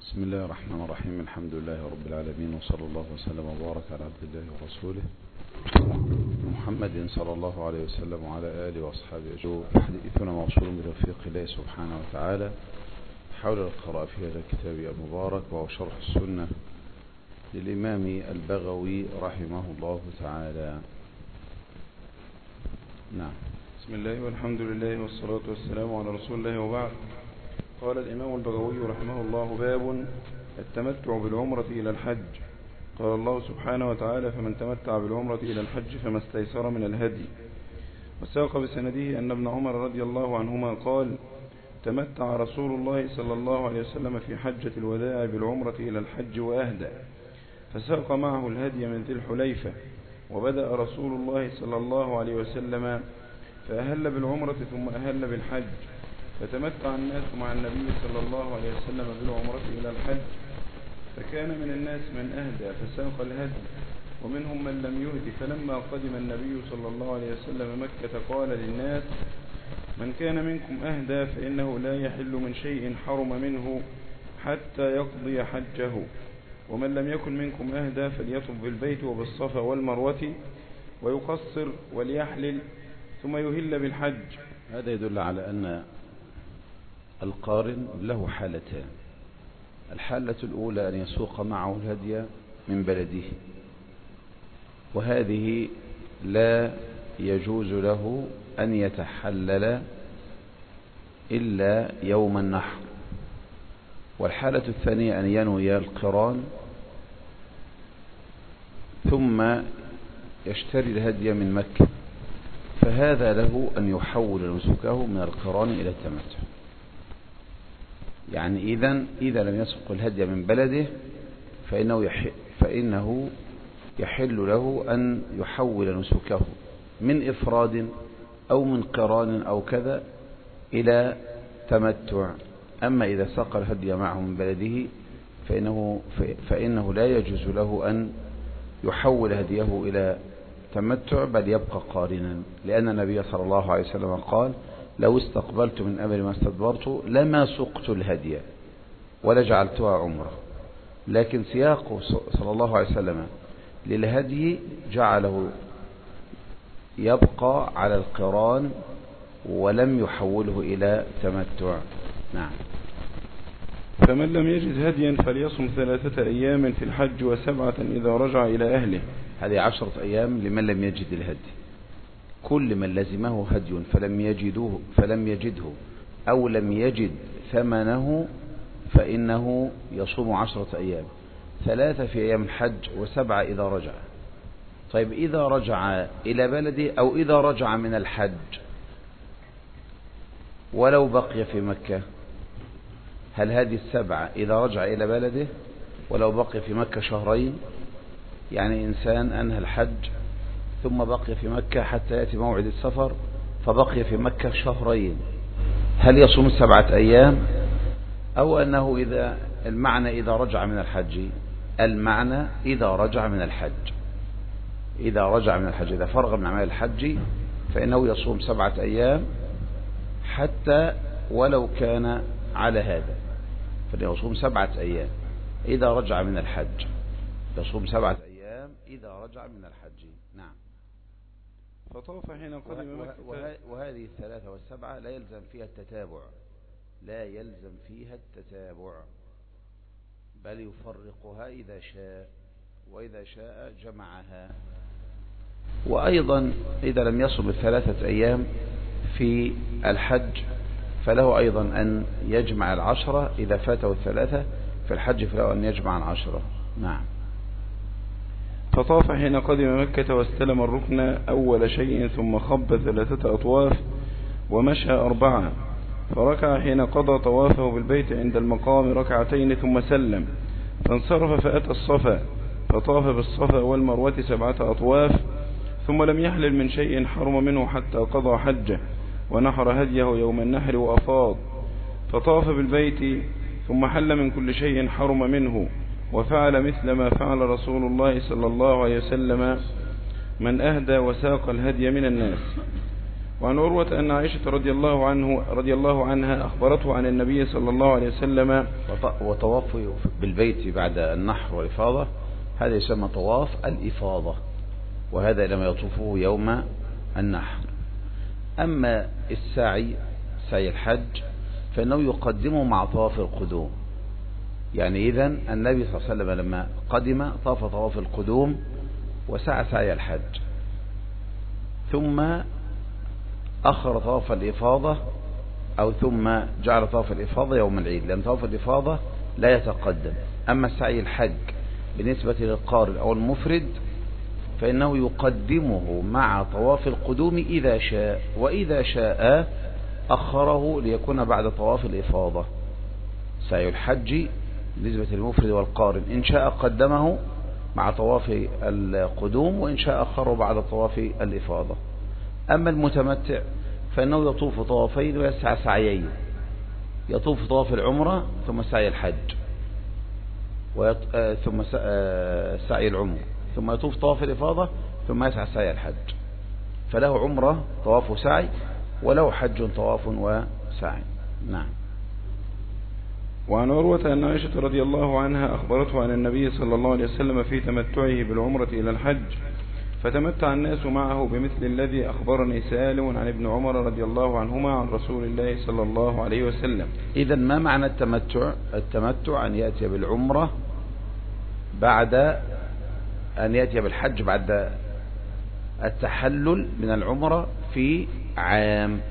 بسم الله الرحمن الرحيم. الحمد لله رب العالمين، وصلى الله وسلم وبارك على عبد الله ورسوله محمد صلى الله عليه وسلم وعلى آله وأصحابه أجمعين. حديثنا موصول بتوفيق الله سبحانه وتعالى حول القراءة في هذا الكتاب المبارك، وهو شرح السنة للإمام البغوي رحمه الله تعالى. نعم. بسم الله والحمد لله والصلاة والسلام على رسول الله، وبعد. قال الإمام البغوي رحمه الله: باب التمتع بالعمرة إلى الحج. قال الله سبحانه وتعالى: فمن تمتع بالعمرة إلى الحج فما استيسر من الهدي. وساق بسنده أن ابن عمر رضي الله عنهما قال: تمتع رسول الله صلى الله عليه وسلم في حجة الوداع بالعمرة إلى الحج وأهدى، فساق معه الهدي من ذي الحليفة. وبدأ رسول الله صلى الله عليه وسلم فأهل بالعمرة ثم أهل بالحج، فتمتع الناس مع النبي صلى الله عليه وسلم بالعمرة إلى الحج، فكان من الناس من أهدى فساق الهدي، ومنهم من لم يهد. فلما قدم النبي صلى الله عليه وسلم مكة قال للناس: من كان منكم أهدى فإنه لا يحل من شيء حرم منه حتى يقضي حجه، ومن لم يكن منكم أهدى فليطف بالبيت وبالصفا والمروة ويقصر وليحلل ثم يهل بالحج. هذا يدل على أن القارن له حالتان. الحالة الأولى أن يسوق معه الهدي من بلده، وهذه لا يجوز له أن يتحلل إلا يوم النحر. والحالة الثانية أن ينوي القران ثم يشتري الهدي من مكة، فهذا له أن يحول نسكه من القران إلى التمتع. يعني إذا لم يسق الهدي من بلده فإنه يحل له أن يحول نسكه من إفراد أو من قران أو كذا إلى تمتع. أما إذا ساق الهدي معه من بلده فإنه لا يجوز له أن يحول هديه إلى تمتع، بل يبقى قارنا، لأن النبي صلى الله عليه وسلم قال: لو استقبلت من أمر ما استدبرت لما سقت الهدي ولجعلتها عمره. لكن سياقه صلى الله عليه وسلم للهدي جعله يبقى على القران ولم يحوله إلى تمتع. نعم. فمن لم يجد هديا فليصم 3 أيام في الحج و7 إذا رجع إلى أهله. هذه 10 أيام لمن لم يجد الهدي. كل من لزمه هدي فلم يجده أو لم يجد ثمنه فإنه يصوم 10 أيام، 3 في أيام الحج و7 إذا رجع. طيب، إذا رجع إلى بلده أو إذا رجع من الحج ولو بقي في مكة، هل هذه 7 إذا رجع إلى بلده ولو بقي في مكة شهرين؟ يعني إنسان أنهى الحج ثم بقي في مكة حتى يأتي موعد السفر، فبقي في مكة شهرين، هل يصوم 7 أيام؟ أو أنه المعنى إذا رجع من الحج، المعنى إذا رجع من الحج، إذا فرغ من أعمال الحج فإنه يصوم 7 أيام حتى ولو كان على هذا، فليصوم 7 أيام إذا رجع من الحج، يصوم 7 أيام إذا رجع من الحج. نعم. فطاف حين قدم مكة. وهذه 3 و7 لا يلزم فيها التتابع، بل يفرقها إذا شاء، وإذا شاء جمعها. وأيضا إذا لم يصم 3 أيام في الحج فله أيضا أن يجمع 10، إذا فاته 3 في الحج فله أن يجمع 10. نعم. فطاف حين قدم مكة واستلم الركن أول شيء، ثم خب 3 أطواف ومشى 4، فركع حين قضى طوافه بالبيت عند المقام 2 ثم سلم، فانصرف فأتى الصفا، فطاف بالصفا والمروة 7 أطواف، ثم لم يحلل من شيء حرم منه حتى قضى حجه، ونحر هديه يوم النحر وأفاض، فطاف بالبيت ثم حل من كل شيء حرم منه، وفعل مثل ما فعل رسول الله صلى الله عليه وسلم من أهدى وساق الهدي من الناس. وعن عروة أن عائشة رضي الله عنها أخبرته عن النبي صلى الله عليه وسلم. وطواف بالبيت بعد النحر والإفاضة هذا يسمى طواف الإفاضة، وهذا لم يطوفه يوم النحر. أما السعي الحج فإنه يقدمه مع طواف القدوم. يعني إذن النبي صلى الله عليه وسلم لما قدم طاف طواف القدوم وسعى سعي الحج، ثم أخر طواف الإفاضة ثم جعل طواف الإفاضة يوم العيد، لأن طواف الإفاضة لا يتقدم. أما السعي الحج بالنسبة للقارن أو المفرد فإنه يقدمه مع طواف القدوم إذا شاء، وإذا شاء أخره ليكون بعد طواف الإفاضة. سعي الحج بالنسبة للمفرد والقارن إن شاء قدمه مع طواف القدوم، وإن شاء أخره بعد طواف الإفاضة. أما المتمتع فإنه يطوف طوافين ويسعى سعيين، يطوف طواف العمرة ثم سعي الحج ثم سعي العمر، ثم يطوف طواف الإفاضة ثم يسعى سعي الحج. فله عمرة طواف وسعي، وله حج طواف وسعي. نعم. وعن عروة أن عائشة رضي الله عنها أخبرته عن النبي صلى الله عليه وسلم في تمتعه بالعمرة إلى الحج، فتمتع الناس معه بمثل الذي أخبرني سالم عن ابن عمر رضي الله عنهما عن رسول الله صلى الله عليه وسلم. إذن ما معنى التمتع؟ التمتع أن يأتي بالعمرة بعد أن يأتي بالحج بعد التحلل من العمرة في عام،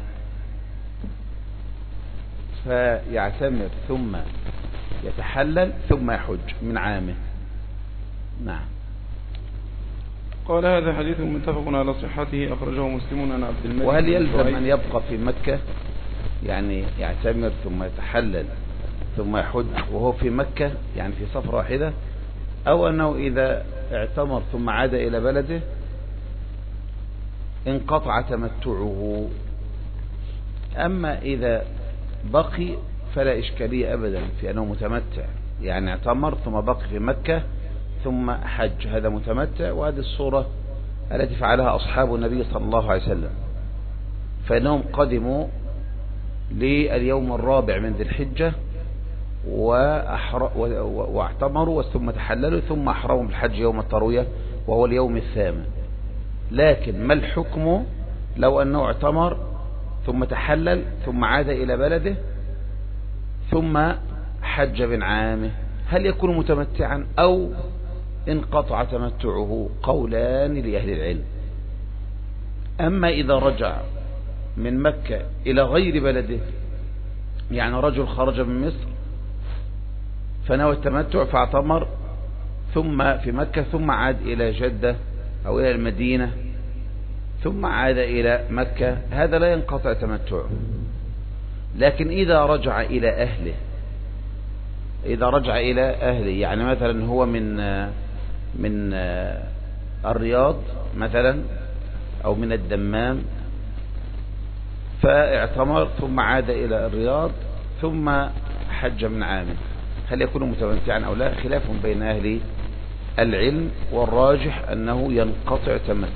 فيعتمر ثم يتحلل ثم يحج من عامه. نعم. قال هذا حديث متفق على صحته، أخرجه مسلم عن عبد الملك. وهل يلزم أن يبقى في مكة، يعني يعتمر ثم يتحلل ثم يحج وهو في مكة، يعني في سفرة واحدة، أو أنه إذا اعتمر ثم عاد إلى بلده انقطع تمتعه؟ أما إذا بقي فلا إشكالية أبدا في أنه متمتع، يعني اعتمر ثم بقي في مكة ثم حج، هذا متمتع. وهذه الصورة التي فعلها أصحاب النبي صلى الله عليه وسلم، فإنهم قدموا لليوم الرابع من ذي الحجة واعتمروا ثم تحللوا ثم أحرموا بالحج يوم التروية وهو اليوم الثامن. لكن ما الحكم لو أنه اعتمر ثم تحلل ثم عاد إلى بلده ثم حج من عامه؟ هل يكون متمتعا أو انقطع تمتعه؟ قولان لأهل العلم. أما إذا رجع من مكة إلى غير بلده، يعني رجل خرج من مصر فنوى التمتع فاعتمر ثم في مكة ثم عاد إلى جدة أو إلى المدينة ثم عاد إلى مكة، هذا لا ينقطع تمتعه. لكن إذا رجع إلى أهله، يعني مثلا هو من الرياض مثلا أو من الدمام، فاعتمر ثم عاد إلى الرياض ثم حج من عامه، هل يكون متمتعا أو لا؟ خلاف بين أهل العلم، والراجح أنه ينقطع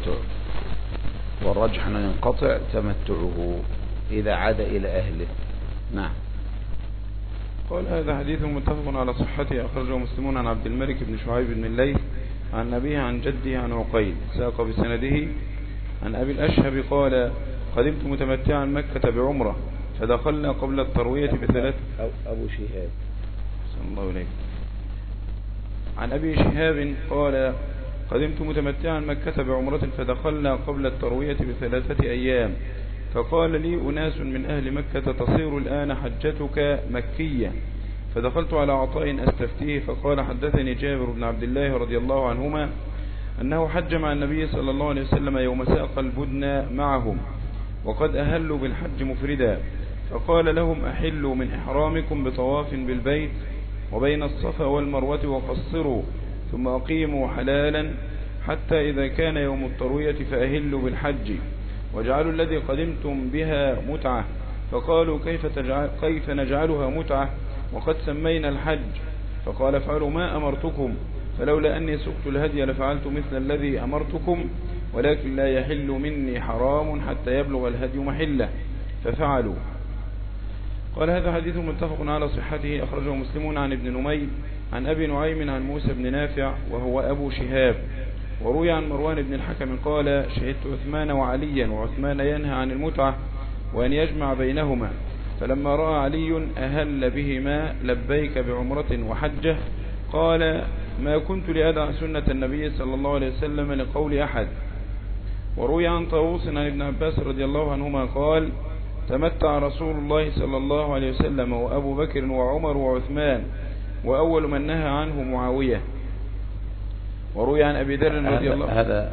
تمتعه إذا عاد إلى أهله. نعم. قال هذا حديث متفق على صحته، أخرجه مسلمون عن عبد الملك بن شعيب بن الليث عن أبيه عن جده عن عقيل، ساق بسنده عن أبي الأشهب قال قدمت متمتعا مكة بعمرة فدخلنا قبل التروية بثلاث. أبو شهاب صلى الله عليه. عن أبي شهاب قال قدمت متمتعا مكة بعمرة فدخلنا قبل التروية ب3 أيام، فقال لي أناس من أهل مكة تصير الآن حجتك مكية، فدخلت على عطاء أستفتيه فقال حدثني جابر بن عبد الله رضي الله عنهما أنه حج مع النبي صلى الله عليه وسلم يوم ساق البدن معهم وقد أهلوا بالحج مفردا، فقال لهم أحلوا من إحرامكم بطواف بالبيت وبين الصفا والمروة وقصروا ثم أقيموا حلالا حتى إذا كان يوم التروية فأهلوا بالحج واجعلوا الذي قدمتم بها متعة، فقالوا كيف نجعلها متعة وقد سمينا الحج؟ فقال افعلوا ما أمرتكم، فلولا أني سقت الهدي لفعلت مثل الذي أمرتكم، ولكن لا يحل مني حرام حتى يبلغ الهدي محله، ففعلوا. قال هذا حديث متفق على صحته، أخرجه مسلم عن ابن نمير عن أبي نعيم عن موسى بن نافع وهو أبو شهاب. وروي عن مروان بن الحكم قال شهدت عثمان وعليا، وعثمان ينهى عن المتعة وأن يجمع بينهما، فلما رأى علي أهل بهما لبيك بعمرة وحجة قال ما كنت لأدع سنة النبي صلى الله عليه وسلم لقول أحد. وروي عن طاووس عن ابن عباس رضي الله عنهما قال تمتع رسول الله صلى الله عليه وسلم وأبو بكر وعمر وعثمان، وأول من نهى عنه معاوية. وروي عن أبي ذر رضي الله عنه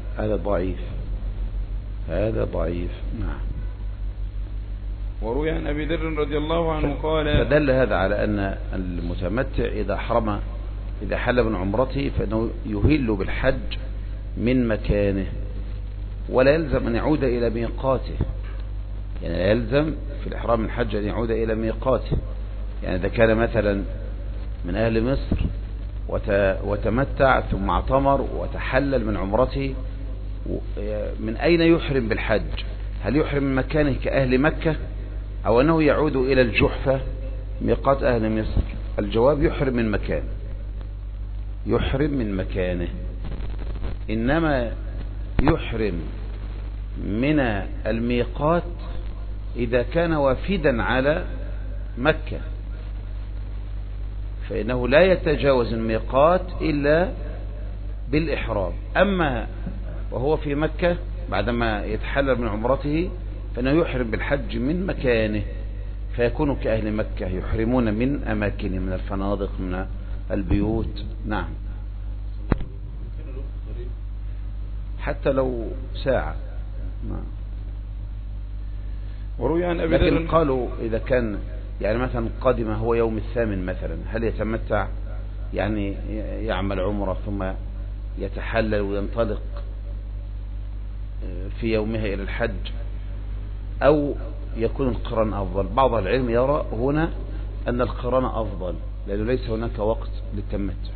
هذا ضعيف. نعم. وروي عن أبي ذر رضي الله عنه قال فدل هذا على أن المتمتع إذا حل من عمرته فإنه يهل بالحج من مكانه، ولا يلزم أن يعود إلى ميقاته. يعني لا يلزم في الإحرام من الحج أن يعود إلى ميقاته. يعني إذا كان مثلا من أهل مصر وتمتع ثم اعتمر وتحلل من عمرته، من أين يحرم بالحج؟ هل يحرم من مكانه كأهل مكة، أو أنه يعود إلى الجحفة ميقات أهل مصر؟ الجواب يحرم من مكانه، يحرم من مكانه. إنما يحرم من الميقات إذا كان وافدا على مكة، فإنه لا يتجاوز الميقات إلا بالإحرام. أما وهو في مكة بعدما يتحلل من عمرته فإنه يحرم بالحج من مكانه، فيكون كأهل مكة يحرمون من أماكنهم، من الفنادق، من البيوت. نعم، حتى لو ساعة. نعم. وروي عن أبي ذر لكن قالوا إذا كان يعني مثلا قادم هو يوم الثامن مثلا، هل يتمتع؟ يعني يعمل عمره ثم يتحلل وينطلق في يومها إلى الحج، أو يكون القران أفضل؟ بعض العلم يرى هنا أن القران أفضل، لأنه ليس هناك وقت للتمتع.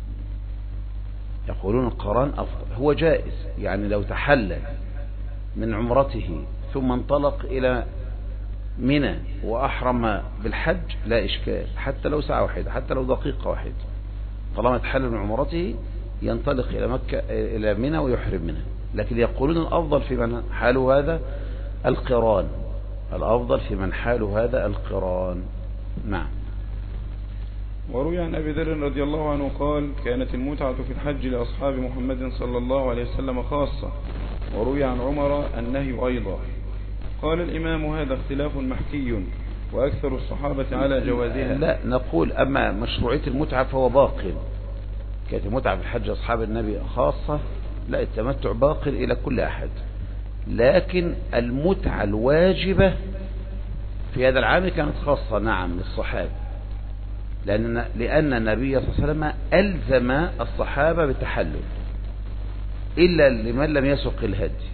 يقولون القران أفضل. هو جائز، يعني لو تحلل من عمرته ثم انطلق إلى منى وأحرم بالحج لا إشكال، حتى لو ساعة واحدة، حتى لو دقيقة واحدة، طالما تحلل من عمرته ينطلق إلى مكة إلى منى ويحرم منها. لكن يقولون الأفضل في من حاله هذا القران، الأفضل في من حاله هذا القران. نعم. وروي عن أبي ذر رضي الله عنه قال كانت المتعة في الحج لأصحاب محمد صلى الله عليه وسلم خاصة. وروي عن عمر النهي أيضا. قال الإمام هذا اختلاف محكي، وأكثر الصحابة على جوازها. لا، نقول أما مشروعية المتعة فهو باق. كانت المتعة في الحج أصحاب النبي خاصة، لا، التمتع باق إلى كل أحد. لكن المتعة الواجبة في هذا العام كانت خاصة نعم للصحابة، لأن النبي صلى الله عليه وسلم ألزم الصحابة بالتحلل إلا لمن لم يسق الهدي،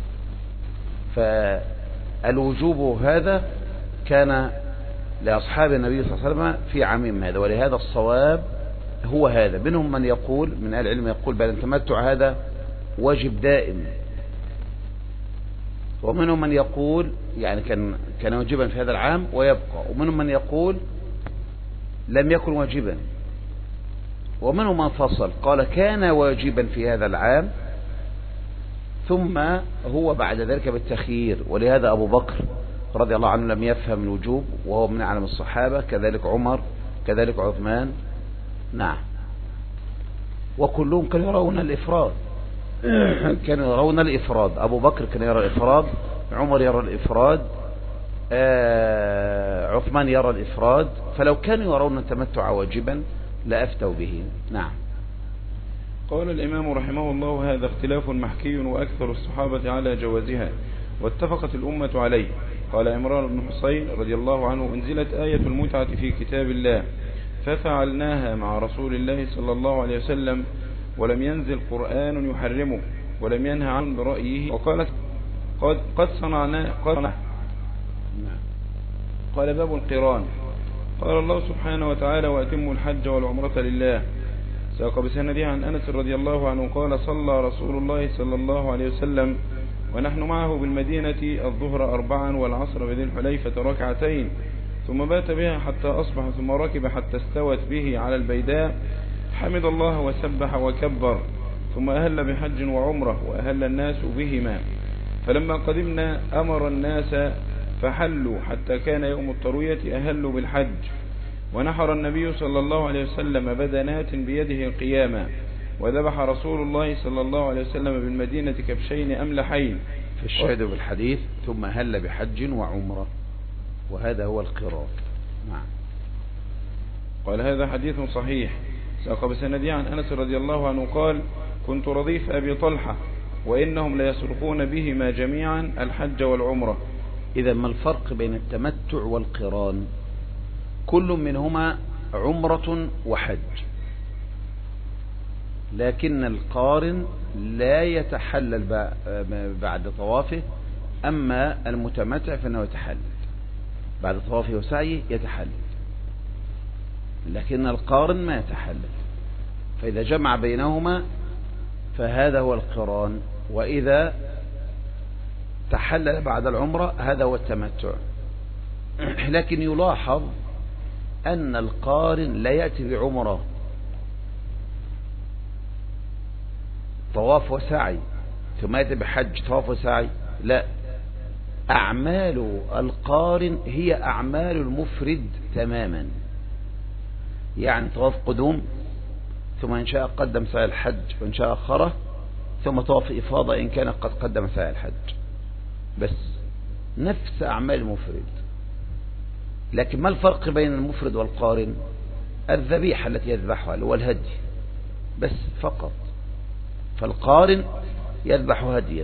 فالوجوب هذا كان لأصحاب النبي صلى الله عليه وسلم في عامهم هذا. ولهذا الصواب هو هذا. منهم من يقول من أهل العلم يقول بل التمتع هذا واجب دائم، ومنهم من يقول يعني كان واجبا في هذا العام ويبقى، ومنهم من يقول لم يكن واجبا، ومنهم من فصل قال كان واجبا في هذا العام ثم هو بعد ذلك بالتخيير. ولهذا أبو بكر رضي الله عنه لم يفهم الوجوب وهو من أعلم الصحابة، كذلك عمر، كذلك عثمان. نعم. وكلهم كانوا يرون الإفراد، كانوا يرون الإفراد. أبو بكر كان يرى الإفراد، عمر يرى الإفراد، عثمان يرى الإفراد. فلو كانوا يرون التمتع واجبا لأفتوا به. نعم. قال الإمام رحمه الله هذا اختلاف محكي، وأكثر الصحابة على جوازها، واتفقت الأمة عليه. قال عمران بن حسين رضي الله عنه أنزلت آية المتعة في كتاب الله ففعلناها مع رسول الله صلى الله عليه وسلم، ولم ينزل قرآن يحرمه ولم ينهى عنه برأيه. وقالت قد صنعنا. قال باب القران. قال الله سبحانه وتعالى وأتموا الحج والعمرة لله. ساق بسنده عن أنس رضي الله عنه قال صلى رسول الله صلى الله عليه وسلم ونحن معه بالمدينة الظهر 4 والعصر بذي الحليفة ركعتين ثم بات بها حتى أصبح ثم ركب حتى استوت به على البيداء حمد الله وسبح وكبر ثم أهل بحج وعمرة وأهل الناس بهما فلما قدمنا أمر الناس فحلوا حتى كان يوم التروية أهلوا بالحج ونحر النبي صلى الله عليه وسلم بدنات بيده قياما وذبح رسول الله صلى الله عليه وسلم بالمدينة كبشين أملحين. في الشاهد بالحديث ثم أهل بحج وعمرة وهذا هو القران. نعم. قال هذا حديث صحيح. ساق بسندي عن أنس رضي الله عنه قال كنت رضيف أبي طلحة وإنهم ليسرقون بهما جميعا الحج والعمرة. إذا ما الفرق بين التمتع والقران؟ كل منهما عمرة وحج، لكن القارن لا يتحلل بعد طوافه، أما المتمتع فإنه يتحلل بعد طوافه وسعيه يتحلل، لكن القارن ما يتحلل. فإذا جمع بينهما فهذا هو القران، وإذا تحلل بعد العمرة هذا هو التمتع. لكن يلاحظ أن القارن لا يأتي بعمرة طواف وسعي ثم يأتي بحج طواف وسعي، لا، أعمال القارن هي أعمال المفرد تماما، يعني طواف قدوم ثم إن شاء قدم سعي الحج وإن شاء أخره ثم طواف إفاضة إن كان قد قدم سعي الحج، بس نفس أعمال المفرد. لكن ما الفرق بين المفرد والقارن؟ الذبيحة التي يذبحها اللي هو الهدي بس فقط. فالقارن يذبح هديا،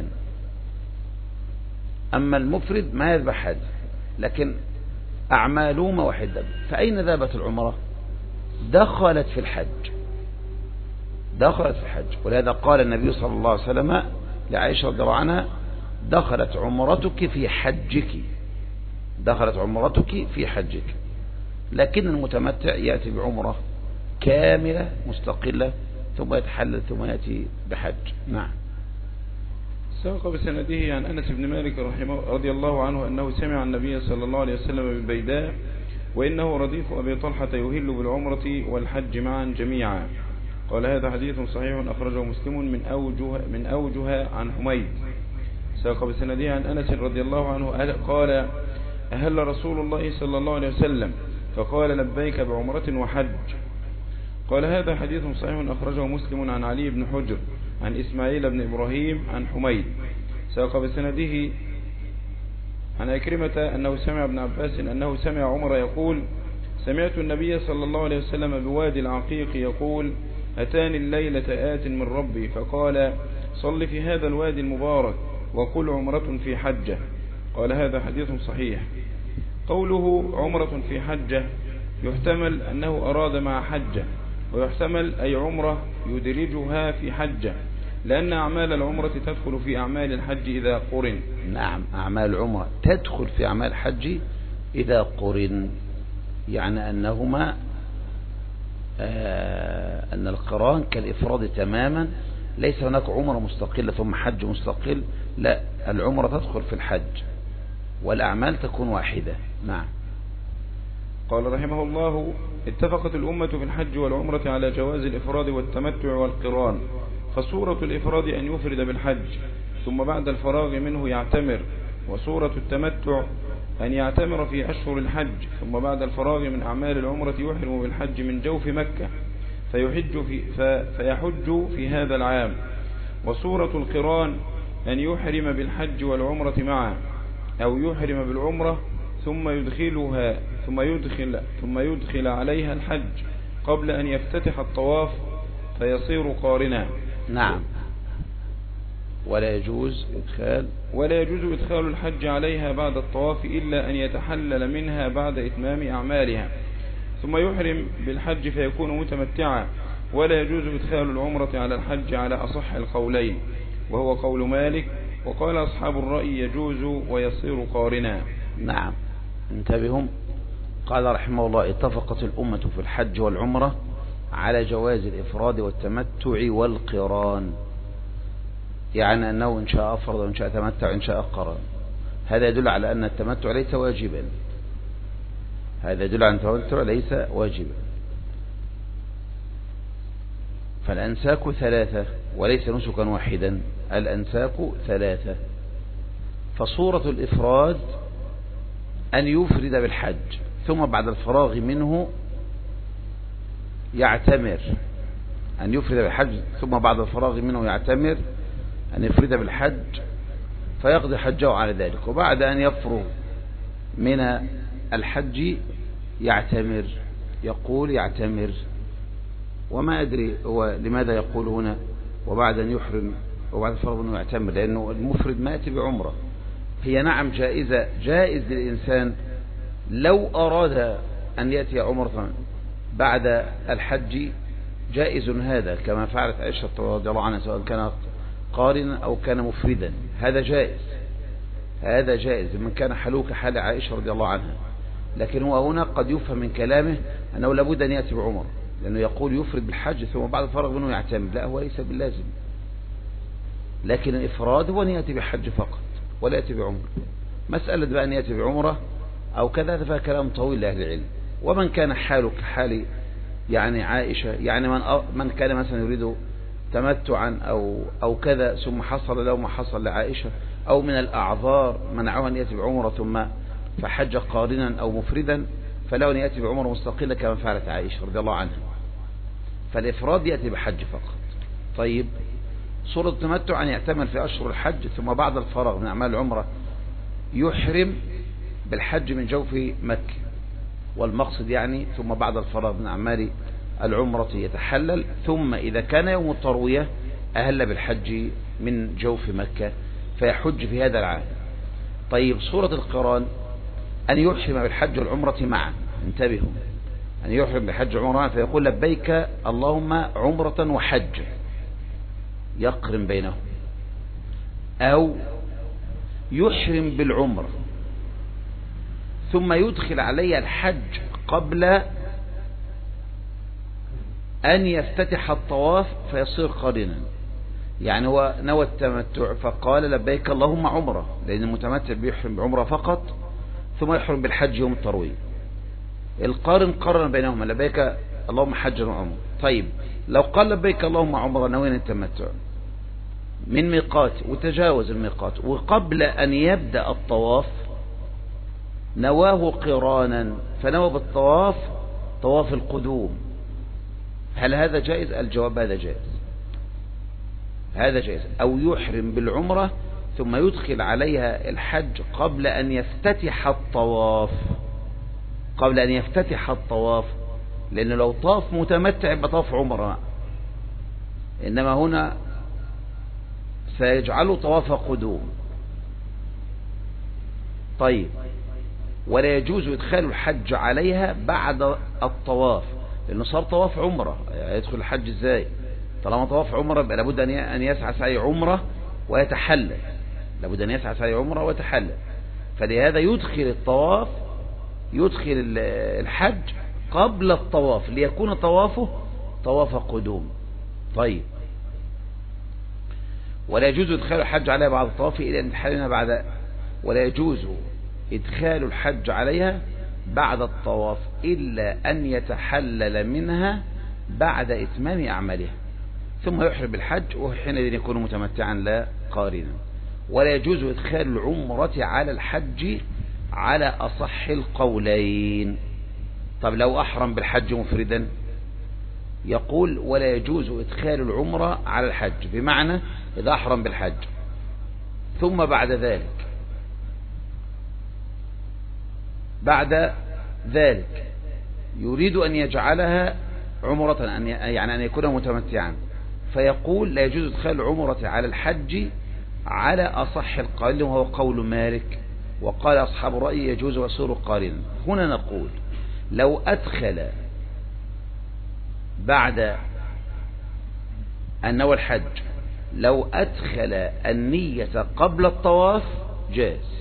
أما المفرد ما يذبح هدي، لكن أعمالهما واحدة. فأين ذهبت العمرة؟ دخلت في الحج، دخلت في الحج. ولهذا قال النبي صلى الله عليه وسلم لعائشة رضي الله عنها دخلت عمرتك في حجك، دخلت عمرتك في حجك. لكن المتمتع يأتي بعمرة كاملة مستقلة ثم يتحلل ثم يأتي بحج. نعم. ساق بسنده عن أنس بن مالك رضي الله عنه أنه سمع النبي صلى الله عليه وسلم بالبيداء وإنه رديف أبي طلحة يهل بالعمرة والحج معا جميعا. قال هذا حديث صحيح أخرجه مسلم من أوجه عن حميد. ساق بسنده عن أنس رضي الله عنه قال أهل رسول الله صلى الله عليه وسلم فقال لبيك بعمرة وحج. قال هذا حديث صحيح أخرجه مسلم عن علي بن حجر عن إسماعيل بن إبراهيم عن حميد. ساق بسنده عن أكرمة أنه سمع ابن عباس أنه سمع عمر يقول سمعت النبي صلى الله عليه وسلم بوادي العقيق يقول أتاني الليلة آت من ربي فقال صل في هذا الوادي المبارك وقل عمرة في حجة. قال هذا حديث صحيح. قوله عمرة في حجة يحتمل أنه أراد مع حجة، ويحتمل أي عمرة يدرجها في حجة، لأن أعمال العمرة تدخل في أعمال الحج إذا قرن. نعم، أعمال العمرة تدخل في أعمال الحج إذا قرن، يعني أنهما أن القران كالإفراد تماما، ليس هناك عمرة مستقلة ثم حج مستقل، لا، العمرة تدخل في الحج والأعمال تكون واحدة. نعم. قال رحمه الله اتفقت الأمة في الحج والعمرة على جواز الإفراد والتمتع والقران. فصورة الإفراد أن يفرد بالحج ثم بعد الفراغ منه يعتمر، وصورة التمتع أن يعتمر في أشهر الحج ثم بعد الفراغ من أعمال العمرة يحرم بالحج من جوف مكة فيحج في هذا العام. وصورة القران أن يحرم بالحج والعمرة معا، أو يحرم بالعمرة ثم يدخل عليها الحج قبل أن يفتتح الطواف فيصير قارنا. نعم. ولا يجوز إدخال الحج عليها بعد الطواف إلا أن يتحلل منها بعد إتمام أعمالها ثم يحرم بالحج فيكون متمتعا. ولا يجوز إدخال العمرة على الحج على أصح القولين، وهو قول مالك، وقال أصحاب الرأي يجوز ويصير قارنا. نعم. انتبهوا، قال رحمه الله اتفقت الأمة في الحج والعمرة على جواز الإفراد والتمتع والقران، يعني أنه إن شاء أفرد وإن شاء تمتع وإن شاء قران. هذا يدل على أن التمتع ليس واجبا، هذا يدل على أن التمتع ليس واجبا. فالأنساك 3 وليس نسكا واحدا، الأنساك 3. فصورة الإفراد أن يفرد بالحج ثم بعد الفراغ منه يعتمر، أن يفرد بالحج ثم بعد الفراغ منه يعتمر، أن يفرد بالحج فيقضي حجه على ذلك، وبعد أن يفرغ من الحج يعتمر، يقول يعتمر. وما أدري هو لماذا يقول هنا وبعد أن يحرم وبعد الفراغ منه يعتمر، لأنه المفرد ما يأتي بعمره. هي نعم جائزة، جائز للإنسان لو أراد أن يأتي عمرة بعد الحج، جائز هذا كما فعلت عائشة رضي الله عنها سواء كان قارنا أو كان مفردا، هذا جائز، هذا جائز من كان حلوك حال عائشة رضي الله عنها. لكن هو هنا قد يفهم من كلامه أنه لابد أن يأتي بعمر، لأنه يقول يفرد بالحج ثم بعد الفراغ منه يعتمر، لا هو ليس باللازم. لكن الإفراد هو أن يأتي بحج فقط ولا يأتي بعمر. مسألة بقى أن يأتي بعمرة أو كذا فيها كلام طويل لأهل العلم. ومن كان حاله كحال يعني عائشة، يعني من كان مثلا يريد تمتعا أو كذا ثم حصل له ما حصل لعائشة، أو من الأعذار منعه أن يأتي بعمرة ثم فحج قارنا أو مفردا، فله أن يأتي بعمرة مستقلة كما فعلت عائشة رضي الله عنها. فالإفراد يأتي بحج فقط. طيب صورة التمتع أن يعتمر في أشهر الحج ثم بعد الفراغ من أعمال العمرة يحرم بالحج من جوف مكة، والمقصد يعني ثم بعد الفراغ من أعمال العمرة يتحلل، ثم إذا كان يوم التروية أهل بالحج من جوف مكة فيحج في هذا العام. طيب صورة القران أن يحرم بالحج والعمرة معا، انتبهوا، أن يحرم بالحج والعمرة فيقول لبيك اللهم عمرة وحج، يقرن بينهم، أو يحرم بالعمرة ثم يدخل علي الحج قبل أن يفتتح الطواف فيصير قارنا. يعني هو نوى التمتع فقال لبيك اللهم عمرة، لأن المتمتع بيحرم بعمرة فقط ثم يحرم بالحج يوم التروية. القارن قرن بينهما لبيك اللهم حج وعمرة. طيب لو قال لبيك اللهم عمرة نوين التمتع من ميقات وتجاوز الميقات وقبل أن يبدأ الطواف نواه قرانا فنوى بالطواف طواف القدوم، هل هذا جائز؟ الجواب هذا جائز، هذا جائز. أو يحرم بالعمرة ثم يدخل عليها الحج قبل أن يفتتح الطواف، قبل أن يفتتح الطواف، لأنه لو طاف متمتع بطاف عمرة، إنما هنا سيجعله طواف قدوم. طيب ولا يجوز إدخال الحج عليها بعد الطواف، لأنه صار طواف عمرة، يدخل الحج إزاي؟ طالما طواف عمرة يبقى لابد أن يسعى سعي عمرة ويتحلل، لابد أن يسعى سعي عمرة ويتحلل. فلهذا يدخل الطواف، يدخل الحج قبل الطواف ليكون طوافه طواف قدوم. طيب ولا يجوز إدخال الحج عليها بعد الطواف إلى أن تحللنا بعد، ولا يجوز إدخال الحج عليها بعد الطواف إلا أن يتحلل منها بعد إتمام أعمالها ثم يحرم بالحج، وحينئذ يكون متمتعا لا قارنا. ولا يجوز إدخال العمرة على الحج على أصح القولين. طب لو أحرم بالحج مفردا يقول ولا يجوز إدخال العمرة على الحج، بمعنى إذا أحرم بالحج ثم بعد ذلك يريد أن يجعلها عمرة، يعني أن يكون متمتعا، فيقول لا يجوز إدخال العمرة على الحج على أصح القول وهو قول مالك، وقال أصحاب الرأي يجوز ويصير قارنا. هنا نقول لو أدخل بعد أن نوى الحج، لو أدخل النية قبل الطواف جاز،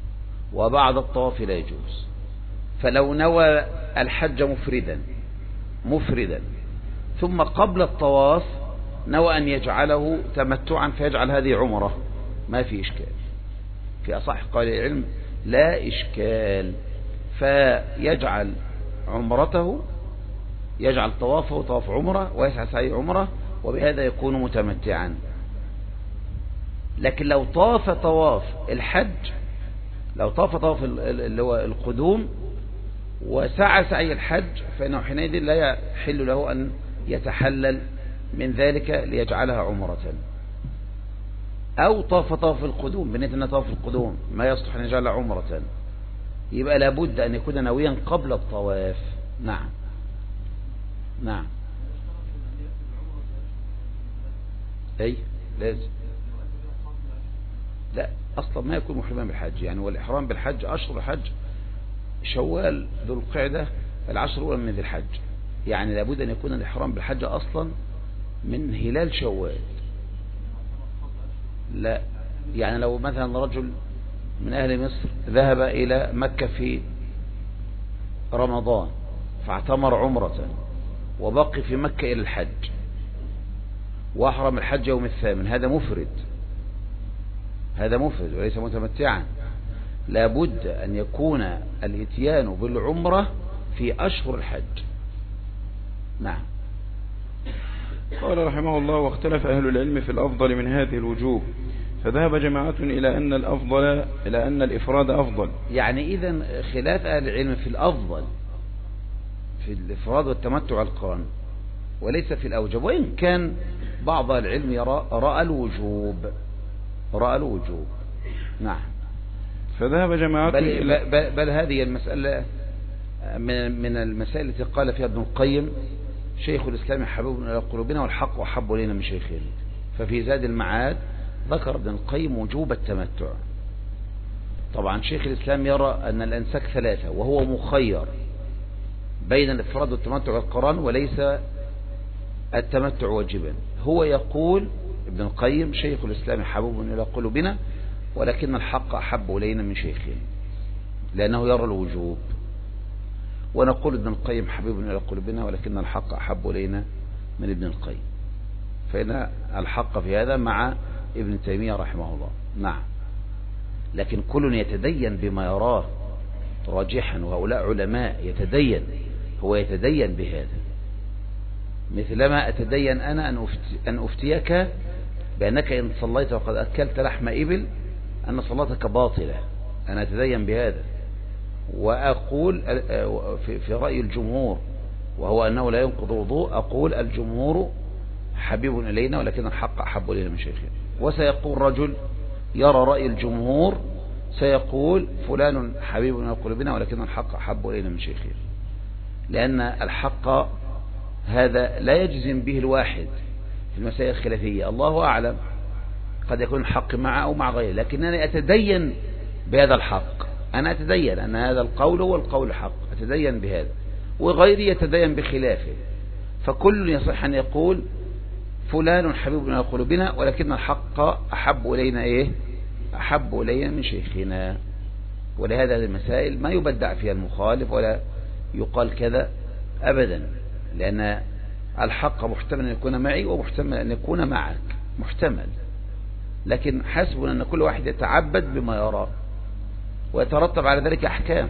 وبعد الطواف لا يجوز. فلو نوى الحج مفردا مفردا، ثم قبل الطواف نوى أن يجعله تمتعا فيجعل هذه عمرة، ما في إشكال، في أصح قول العلم لا إشكال، فيجعل عمرته، يجعل طوافه طواف عمرة ويسعى سعي عمرة، وبهذا يكون متمتعا. لكن لو طاف طواف الحج، لو طاف طواف اللي هو القدوم وسعى سعي الحج، فإنه حينئذ لا يحل له أن يتحلل من ذلك ليجعلها عمرة. أو طاف طواف القدوم بنية أن طواف القدوم ما يصلح أن يجعلها عمرة، يبقى لابد أن يكون ناويا قبل الطواف. نعم نعم أي لازم، لا أصلا ما يكون محرما بالحج يعني، والإحرام بالحج أشهر الحج شوال ذو القعدة العشر الأولى من ذي الحج، يعني لابد أن يكون الإحرام بالحج أصلا من هلال شوال. لا يعني لو مثلا رجل من أهل مصر ذهب إلى مكة في رمضان فاعتمر عمرة وبقي في مكة إلى الحج وأحرم الحج يوم الثامن، هذا مفرد، هذا مفرد وليس متمتعا. لابد أن يكون الاتيان بالعمرة في أشهر الحج. نعم. قال رحمه الله: واختلف أهل العلم في الأفضل من هذه الوجوه، فذهب جماعة إلى أن الإفراد أفضل. يعني إذن خلاف أهل العلم في الأفضل في الإفراد والتمتع والقران، وليس في الأوجب، وإن كان بعض العلم رأى الوجوب. نعم. فذهب جماعة بل هذه المسألة من المسائل التي قال فيها ابن القيم: شيخ الإسلام حبيب إلى قلوبنا والحق أحب إلينا من شيخنا. ففي زاد المعاد ذكر ابن القيم وجوب التمتع. طبعا شيخ الإسلام يرى أن الأنساك ثلاثة، وهو مخير بين الإفراد والتمتع والقران، وليس التمتع واجبا. هو يقول ابن القيم: شيخ الإسلام حبيب إلى قلوبنا ولكن الحق أحب إلينا من شيخنا، لأنه يرى الوجوب. ونقول ابن القيم حبيب إلى قلوبنا ولكن الحق أحب إلينا من ابن القيم، فإن الحق في هذا مع ابن تيمية رحمه الله. نعم. لكن كل يتدين بما يراه راجحا، وهؤلاء علماء هو يتدين بهذا، مثلما أتدين أنا أن أفتيك بأنك إن صليت وقد أكلت لحم إبل أن صلاتك باطلة، أنا أتدين بهذا. وأقول في رأي الجمهور، وهو أنه لا ينقض الوضوء، أقول الجمهور حبيب إلينا ولكن الحق أحب إلينا من شيخنا. وسيقول رجل يرى رأي الجمهور سيقول فلان حبيب إلى قلوبنا ولكن الحق أحب إلينا من شيخنا، لأن الحق هذا لا يجزم به الواحد في المسائل الخلافية، الله أعلم، قد يكون الحق معه أو مع غيره، لكنني أتدين بهذا الحق، أنا أتدين أن هذا القول هو القول الحق، أتدين بهذا، وغيري يتدين بخلافه. فكل يصح أن يقول فلان حبيب إلى قلوبنا ولكن الحق أحب إلينا أحب إلينا من شيخنا. ولهذا هذه المسائل ما يبدع فيها المخالف ولا يقال كذا أبدا، لأن الحق محتمل أن يكون معي ومحتمل أن يكون معك، محتمل، لكن حسبنا أن كل واحد يتعبد بما يراه ويترتب على ذلك أحكام.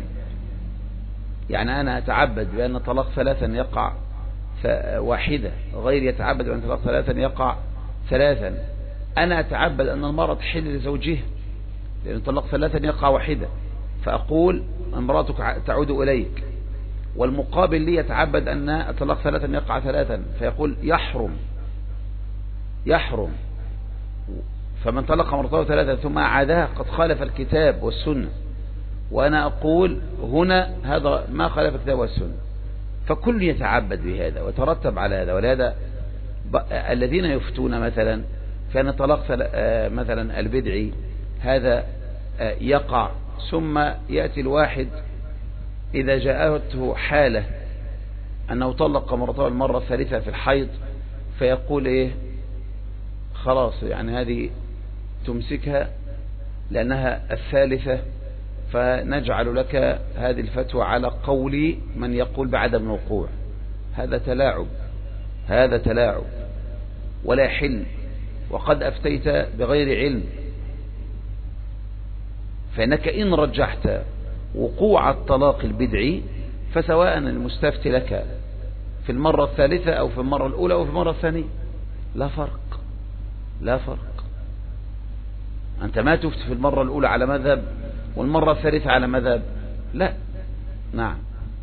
يعني أنا أتعبد بأن طلاق ثلاثا يقع واحدة، غير يتعبد بأن طلاق ثلاثا يقع ثلاثا. أنا أتعبد أن المرأة تحل لزوجها لأن طلاق ثلاثا يقع واحدة، فأقول امرأتك تعود إليك، والمقابل لي يتعبد أن طلاق ثلاثا يقع ثلاثا فيقول يحرم، فمن طلق مرته ثلاثا ثم أعادها قد خالف الكتاب والسنة، وأنا أقول هنا هذا ما خالف الكتاب والسنة. فكل يتعبد بهذا ويترتب على هذا. ولهذا الذين يفتون مثلا كان طلاق مثلا البدعي هذا يقع، ثم يأتي الواحد إذا جاءته حالة أنه طلق مرته المرة الثالثة في الحيض فيقول خلاص يعني هذه تمسكها لأنها الثالثة، فنجعل لك هذه الفتوى على قول من يقول بعدم الوقوع، هذا تلاعب، هذا تلاعب ولا يحل، وقد أفتيت بغير علم. فإنك إن رجحت وقوع الطلاق البدعي فسواء المستفتي لك في المرة الثالثة أو في المرة الأولى أو في المرة الثانية، لا فرق، لا فرق. أنت ما تفتي في المرة الأولى على مذهب والمرة الثالثة على مذهب، لا. نعم.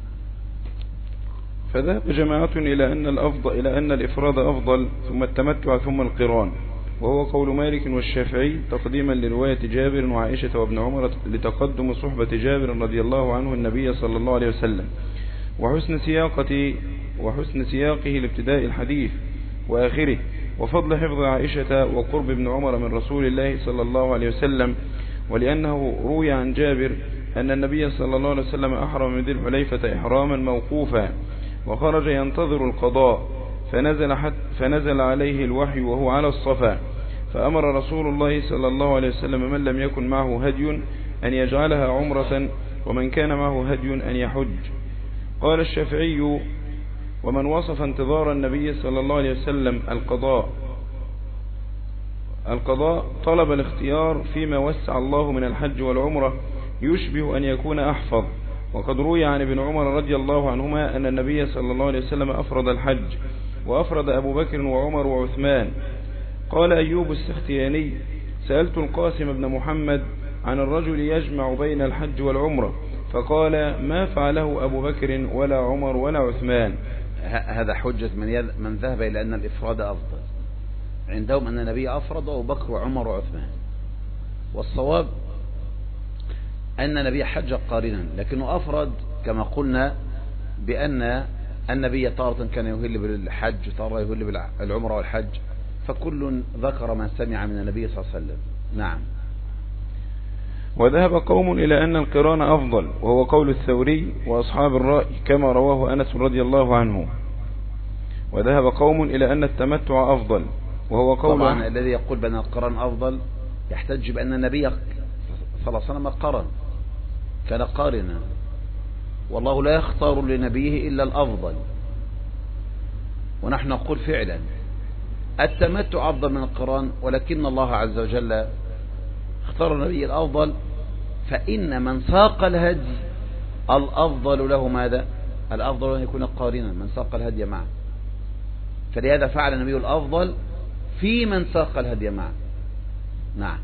فذهب جماعة إلى أن الإفراد أفضل ثم التمتع ثم القران، وهو قول مالك والشافعي تقديما لرواية جابر وعائشة وابن عمر لتقدم صحبة جابر رضي الله عنه النبي صلى الله عليه وسلم، وحسن سياقه لابتداء الحديث وآخره، وفضل حفظ عائشة وقرب ابن عمر من رسول الله صلى الله عليه وسلم، ولأنه روي عن جابر أن النبي صلى الله عليه وسلم أحرم من ذي الحليفة إحراما موقوفا وخرج ينتظر القضاء فنزل عليه الوحي وهو على الصفا، فأمر رسول الله صلى الله عليه وسلم من لم يكن معه هدي أن يجعلها عمرة ومن كان معه هدي أن يحج. قال الشافعي: ومن وصف انتظار النبي صلى الله عليه وسلم القضاء طلب الاختيار فيما وسع الله من الحج والعمرة يشبه أن يكون أحفظ. وقد روي عن ابن عمر رضي الله عنهما أن النبي صلى الله عليه وسلم أفرد الحج وأفرد أبو بكر وعمر وعثمان. قال أيوب السختياني: سألت القاسم بن محمد عن الرجل يجمع بين الحج والعمرة فقال: ما فعله أبو بكر ولا عمر ولا عثمان. هذا حجة من ذهب إلى أن الإفراد أفضل، عندهم أن النبي أفرد أبو بكر وعمر وعثمان، والصواب أن النبي حج قارنا، لكنه أفرد كما قلنا بأن النبي تارة كان يهل بالحج تارة يهل بالعمرة والحج، فكل ذكر ما سمع من النبي صلى الله عليه وسلم. نعم. وذهب قوم إلى أن القران أفضل، وهو قول الثوري وأصحاب الرأي كما رواه أنس رضي الله عنه. وذهب قوم إلى أن التمتع أفضل، وهو قول طبعا الذي يقول بأن القران أفضل يحتج بأن النبي صلى الله عليه وسلم قرن، كان قارنا، والله لا يختار لنبيه إلا الأفضل. ونحن نقول فعلا التمتع أفضل من القران، ولكن الله عز وجل اختار النبي الأفضل، فإن من ساق الهدي الأفضل له ماذا؟ الأفضل أن يكون قارنا من ساق الهدي معه، فلهذا فعل النبي الأفضل في من ساق الهدي معه. نعم.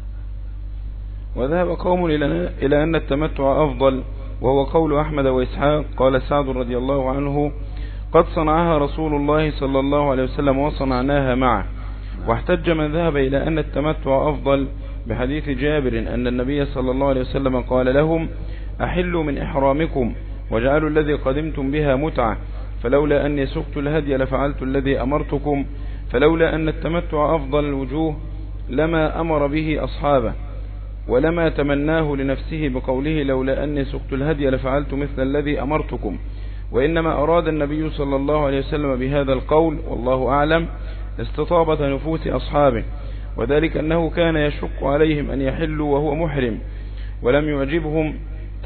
وذهب قوم إلى أن التمتع أفضل، وهو قول أحمد وإسحاق. قال سعد رضي الله عنه: قد صنعها رسول الله صلى الله عليه وسلم وصنعناها معه. واحتج من ذهب إلى أن التمتع أفضل بحديث جابر أن النبي صلى الله عليه وسلم قال لهم: أحلوا من إحرامكم وجعلوا الذي قدمتم بها متعة، فلولا أني سقت الهدي لفعلت الذي أمرتكم، فلولا أن التمتع أفضل الوجوه لما أمر به أصحابه ولما تمناه لنفسه بقوله: لولا أني سقت الهدي لفعلت مثل الذي أمرتكم. وإنما أراد النبي صلى الله عليه وسلم بهذا القول والله أعلم استطابة نفوس أصحابه، وذلك أنه كان يشق عليهم أن يحلوا وهو محرم، ولم يعجبهم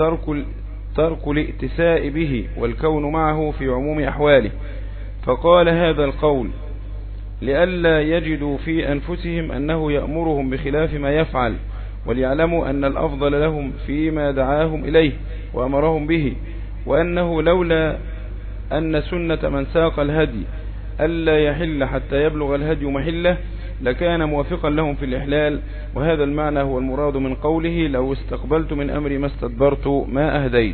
ترك الائتساء به والكون معه في عموم أحواله، فقال هذا القول لئلا يجدوا في أنفسهم أنه يأمرهم بخلاف ما يفعل، وليعلموا أن الأفضل لهم فيما دعاهم إليه وأمرهم به، وأنه لولا أن سنة من ساق الهدي ألا يحل حتى يبلغ الهدي محله لكان موافقا لهم في الإحلال. وهذا المعنى هو المراد من قوله: لو استقبلت من أمري ما استدبرت ما أهديت.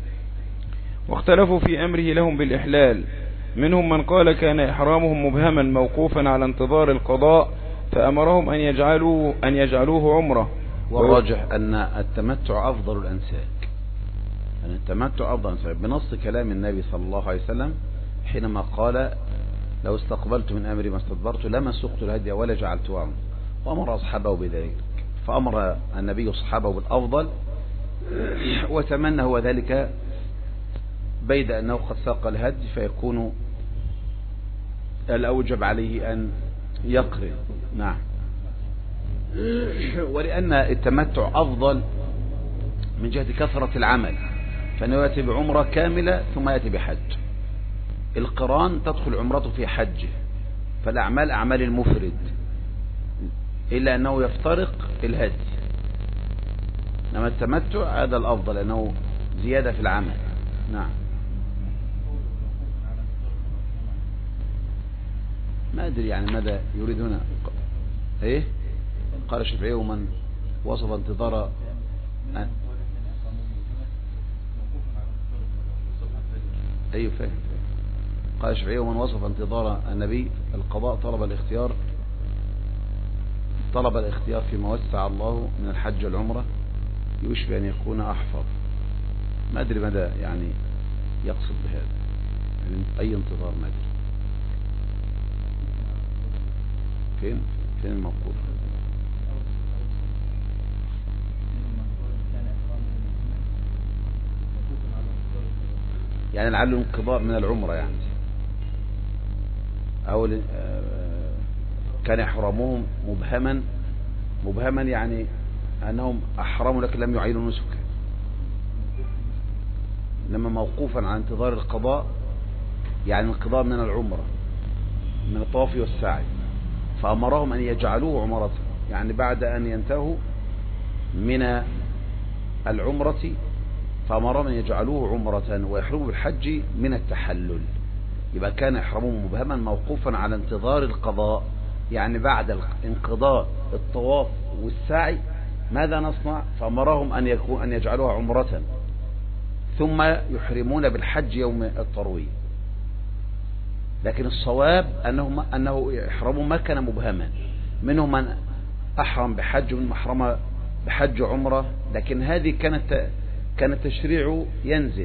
واختلفوا في أمره لهم بالإحلال، منهم من قال كان إحرامهم مبهما موقوفا على انتظار القضاء فأمرهم أن يجعلوه عمرة. والراجح أن التمتع أفضل الأنساك، أن التمتع أفضل الأنساك بنص كلام النبي صلى الله عليه وسلم حينما قال: لو استقبلت من أمري ما استدبرت لما سقت الهدي ولا جعلته عمرة، وأمر أصحابه بذلك، فأمر النبي أصحابه بالأفضل، وتمنى هو ذلك بيد أنه قد ساق الهدي فيكون الأوجب عليه أن يقرن. نعم. ولأن التمتع أفضل من جهة كثرة العمل، فإنه يأتي بعمرة كاملة ثم يأتي بحج، القران تدخل عمرته في حجه، فالأعمال أعمال المفرد، إلا أنه يفترق الهدي. إنما التمتع هذا الأفضل لأنه زيادة في العمل. نعم. ما أدري يعني ماذا يريد هنا. إيه؟ قال الشافعي ومن وصف انتظار أيوه فاهم. قال الشافعي ومن وصف انتظار النبي القضاء طلب الاختيار فيما وسع الله من الحج والعمرة يشبه أن يكون أحفظ. ما أدري ماذا يعني يقصد بهذا، يعني أي انتظار ما أدري. فين الموقوف؟ يعني لعله انقضاء من العمرة يعني، أو كان إحرامهم مبهما يعني أنهم أحرموا لكن لم يعينوا نسكا، لما موقوفا عن انتظار القضاء يعني القضاء من العمرة من الطواف والسعي، فأمرهم أن يجعلوه عمرة، يعني بعد أن ينتهوا من العمرة فأمرهم أن يجعلوه عمرة ويحرموا بالحج من التحلل. يبقى كان إحرامهم مبهما موقوفا على انتظار القضاء، يعني بعد انقضاء الطواف والسعي ماذا نصنع؟ فأمرهم أن يجعلوها عمرة ثم يحرمون بالحج يوم التروية. لكن الصواب أنه إحرامهم ما كان مبهما، منهم من أحرم بحج ومن أحرم بحج عمرة، لكن هذه كان التشريع ينزل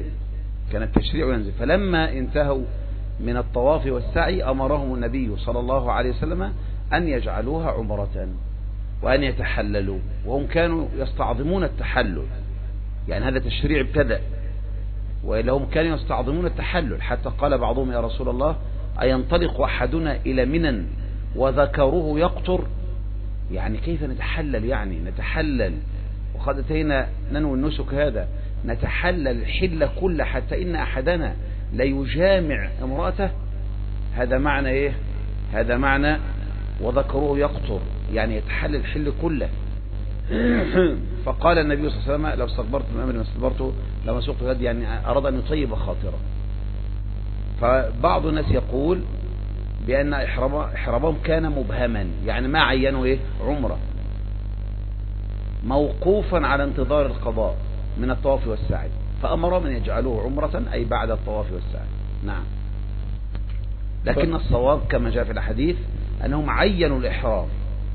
فلما انتهوا من الطواف والسعي أمرهم النبي صلى الله عليه وسلم أن يجعلوها عمرة وأن يتحللوا، وهم كانوا يستعظمون التحلل، يعني هذا تشريع ابتدأ، وإلا هم كانوا يستعظمون التحلل حتى قال بعضهم يا رسول الله أينطلق أحدنا إلى منى وذكره يقطر؟ يعني كيف نتحلل؟ يعني نتحلل وقد أتينا ننوي النسك هذا، نتحلل الحل كله حتى إن أحدنا لا يجامع امرأته. هذا معنى إيه؟ هذا معنى وذكره يقطر، يعني يتحلل الحل كله. فقال النبي صلى الله عليه وسلم لو استكبرت من أمري ما استكبرته لما سوقت الهدي، يعني أراد أن يطيب خاطره. فبعض الناس يقول بأن إحرامهم كان مبهما، يعني ما عينوا إيه؟ عمرة، موقوفا على انتظار القضاء من الطواف والسعي، فأمرهم أن يجعلوه عمرة أي بعد الطواف والسعي. نعم. لكن الصواب كما جاء في الحديث أنهم عينوا الإحرام،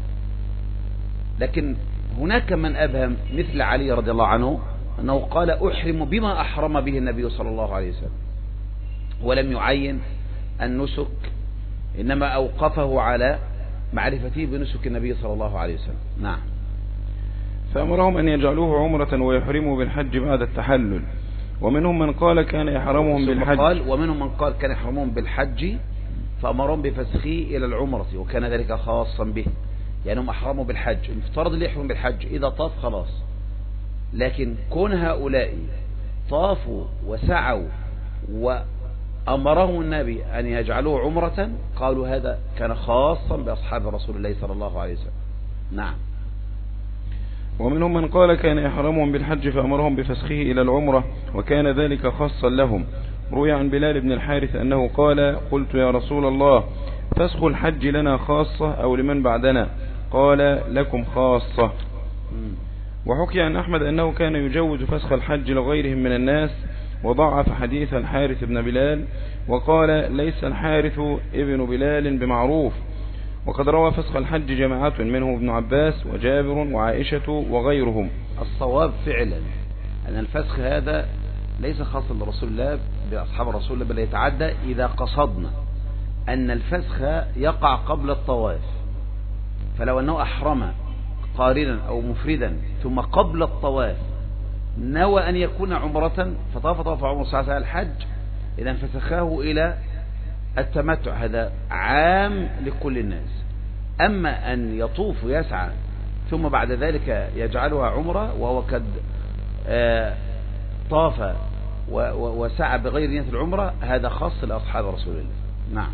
لكن هناك من أبهم مثل علي رضي الله عنه أنه قال أحرم بما أحرم به النبي صلى الله عليه وسلم، ولم يعين النسك، إنما أوقفه على معرفته بنسك النبي صلى الله عليه وسلم. نعم. فأمرهم أن يجعلوه عمرة ويحرموا بالحج بعد التحلل، ومنهم من قال كان يحرمهم بالحج، ومنهم من قال كان يحرمهم بالحج فأمرهم بفسخه إلى العمرة، وكان ذلك خاصا به، يعني هم أحرموا بالحج، المفترض اللي يحرم بالحج إذا طاف خلاص، لكن كون هؤلاء طافوا وسعوا وأمرهم النبي أن يجعلوه عمرة قالوا هذا كان خاصا بأصحاب رسول الله صلى الله عليه وسلم. نعم. ومنهم من قال كان يحرمهم بالحج فأمرهم بفسخه إلى العمرة وكان ذلك خاصا لهم. روي عن بلال بن الحارث أنه قال قلت يا رسول الله فسخ الحج لنا خاصة أو لمن بعدنا؟ قال لكم خاصة. وحكي عن أحمد أنه كان يجوز فسخ الحج لغيرهم من الناس، وضعف حديث الحارث بن بلال وقال ليس الحارث ابن بلال بمعروف. وقد روى فسخ الحج جماعة منهم ابن عباس وجابر وعائشة وغيرهم. الصواب فعلا أن الفسخ هذا ليس خاصا برسول الله بأصحاب رسول الله، بل يتعدى إذا قصدنا أن الفسخ يقع قبل الطواف، فلو أنه أحرم قارنا أو مفردا ثم قبل الطواف نوى أن يكون عمرة فطاف طواف عمره ساعة الحج، إذا فسخاه إلى التمتع، هذا عام لكل الناس. أما أن يطوف ويسعى ثم بعد ذلك يجعلها عمرة وهو قد طاف وسعى بغير نية العمرة، هذا خاص لأصحاب رسول الله. نعم.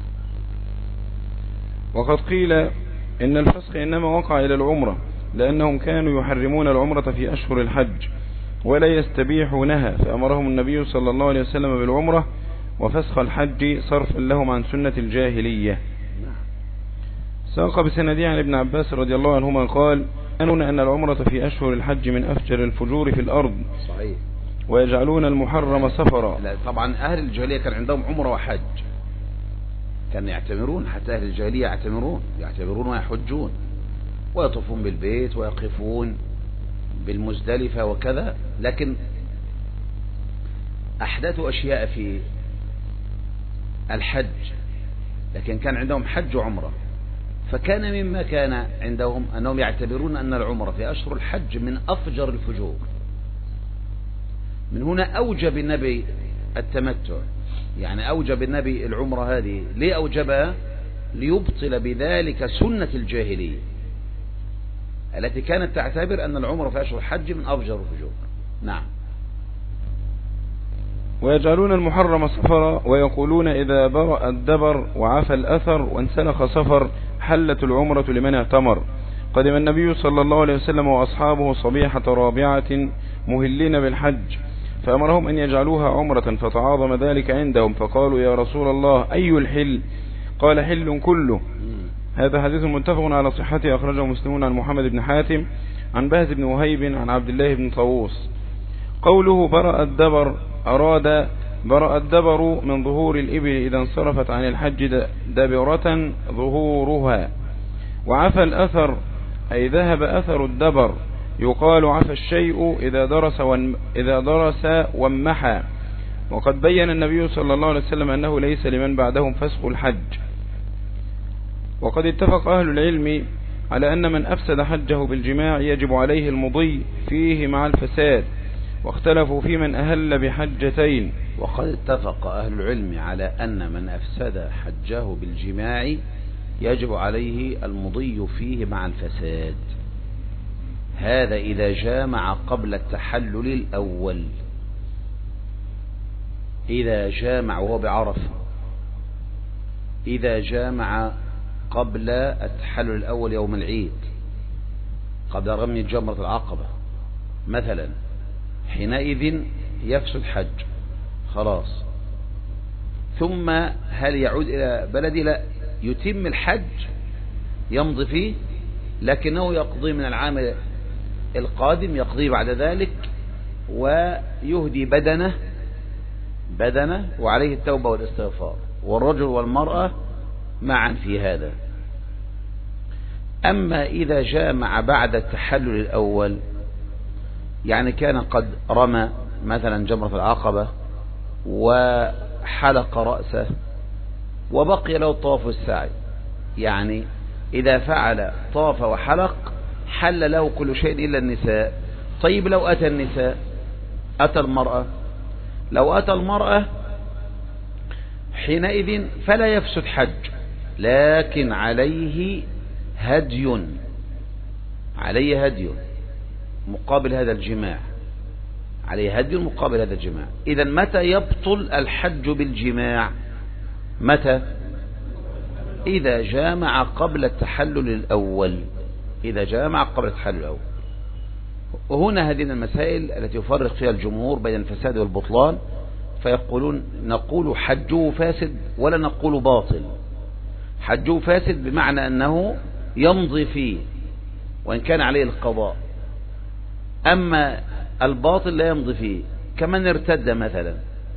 وقد قيل إن الفسخ إنما وقع إلى العمرة لأنهم كانوا يحرمون العمرة في أشهر الحج ولا يستبيحونها، فأمرهم النبي صلى الله عليه وسلم بالعمرة وفسخ الحج صرفا لهم عن سنة الجاهلية. ساق بسنده عن ابن عباس رضي الله عنهما قال: يظنون أن العمرة في أشهر الحج من أفجر الفجور في الأرض. صحيح. ويجعلون المحرم سفرا. لا طبعا أهل الجاهلية كان عندهم عمرة وحج، كانوا يعتمرون، حتى أهل الجاهلية يعتمرون ويحجون ويطوفون بالبيت ويقفون بالمزدلفة وكذا، لكن أحدثوا أشياء في الحج، لكن كان عندهم حج وعمرة، فكان مما كان عندهم أنهم يعتبرون أن العمرة في أشهر الحج من أفجر الفجور. من هنا أوجب النبي التمتع، يعني أوجب النبي العمرة هذه. ليه أوجبها؟ ليبطل بذلك سنة الجاهلية التي كانت تعتبر أن العمرة في أشهر الحج من أفجر الفجور. نعم. ويجعلون المحرم سفرا ويقولون إذا برأ الدبر وعفى الأثر وانسلخ سفر حلت العمرة لمن اعتمر. قدم النبي صلى الله عليه وسلم وأصحابه صبيحة رابعة مهلين بالحج، فأمرهم أن يجعلوها عمرة، فتعاظم ذلك عندهم، فقالوا: يا رسول الله أي الحل؟ قال: حل كله. هذا حديث متفق على صحته، أخرجه مسلمون عن محمد بن حاتم عن بهز بن وهيب عن عبد الله بن طاووس. قوله برأ الدبر أراد برأ الدبر من ظهور الإبل إذا انصرفت عن الحج دبرة ظهورها. وعفى الأثر أي ذهب أثر الدبر، يقال عفى الشيء إذا درس ومحى. وقد بين النبي صلى الله عليه وسلم أنه ليس لمن بعدهم فسخ الحج. وقد اتفق أهل العلم على أن من أفسد حجه بالجماع يجب عليه المضي فيه مع الفساد، واختلفوا في من أهل بحجتين. وقد اتفق أهل العلم على أن من أفسد حجه بالجماع يجب عليه المضي فيه مع الفساد، هذا إذا جامع قبل التحلل الأول. إذا جامع وهو بعرفة، إذا جامع قبل التحلل الأول يوم العيد، قبل رمي جمرة العقبة مثلا، حينئذ يفسد حج خلاص. ثم هل يعود إلى بلده؟ لا، يتم الحج يمضي فيه، لكنه يقضي من العام القادم، يقضي بعد ذلك ويهدي بدنه وعليه التوبة والاستغفار، والرجل والمرأة معا في هذا. أما إذا جامع بعد التحلل الأول، يعني كان قد رمى مثلا جمرة العقبة وحلق رأسه وبقي له الطواف والسعي، يعني إذا فعل طاف وحلق حل له كل شيء إلا النساء. طيب لو أتى النساء، أتى المرأة، لو أتى المرأة حينئذ فلا يفسد حج، لكن عليه هدي مقابل هذا الجماع، عليه هدي مقابل هذا الجماع. إذا متى يبطل الحج بالجماع؟ متى؟ إذا جامع قبل التحلل الأول، إذا جامع قبل التحلل الأول. وهنا هذه المسائل التي يفرق فيها الجمهور بين الفساد والبطلان، فيقولون نقول حجه فاسد ولا نقول باطل. حجه فاسد بمعنى أنه يمضي فيه وإن كان عليه القضاء، أما الباطل لا يمضي فيه، كمن ارتد مثلا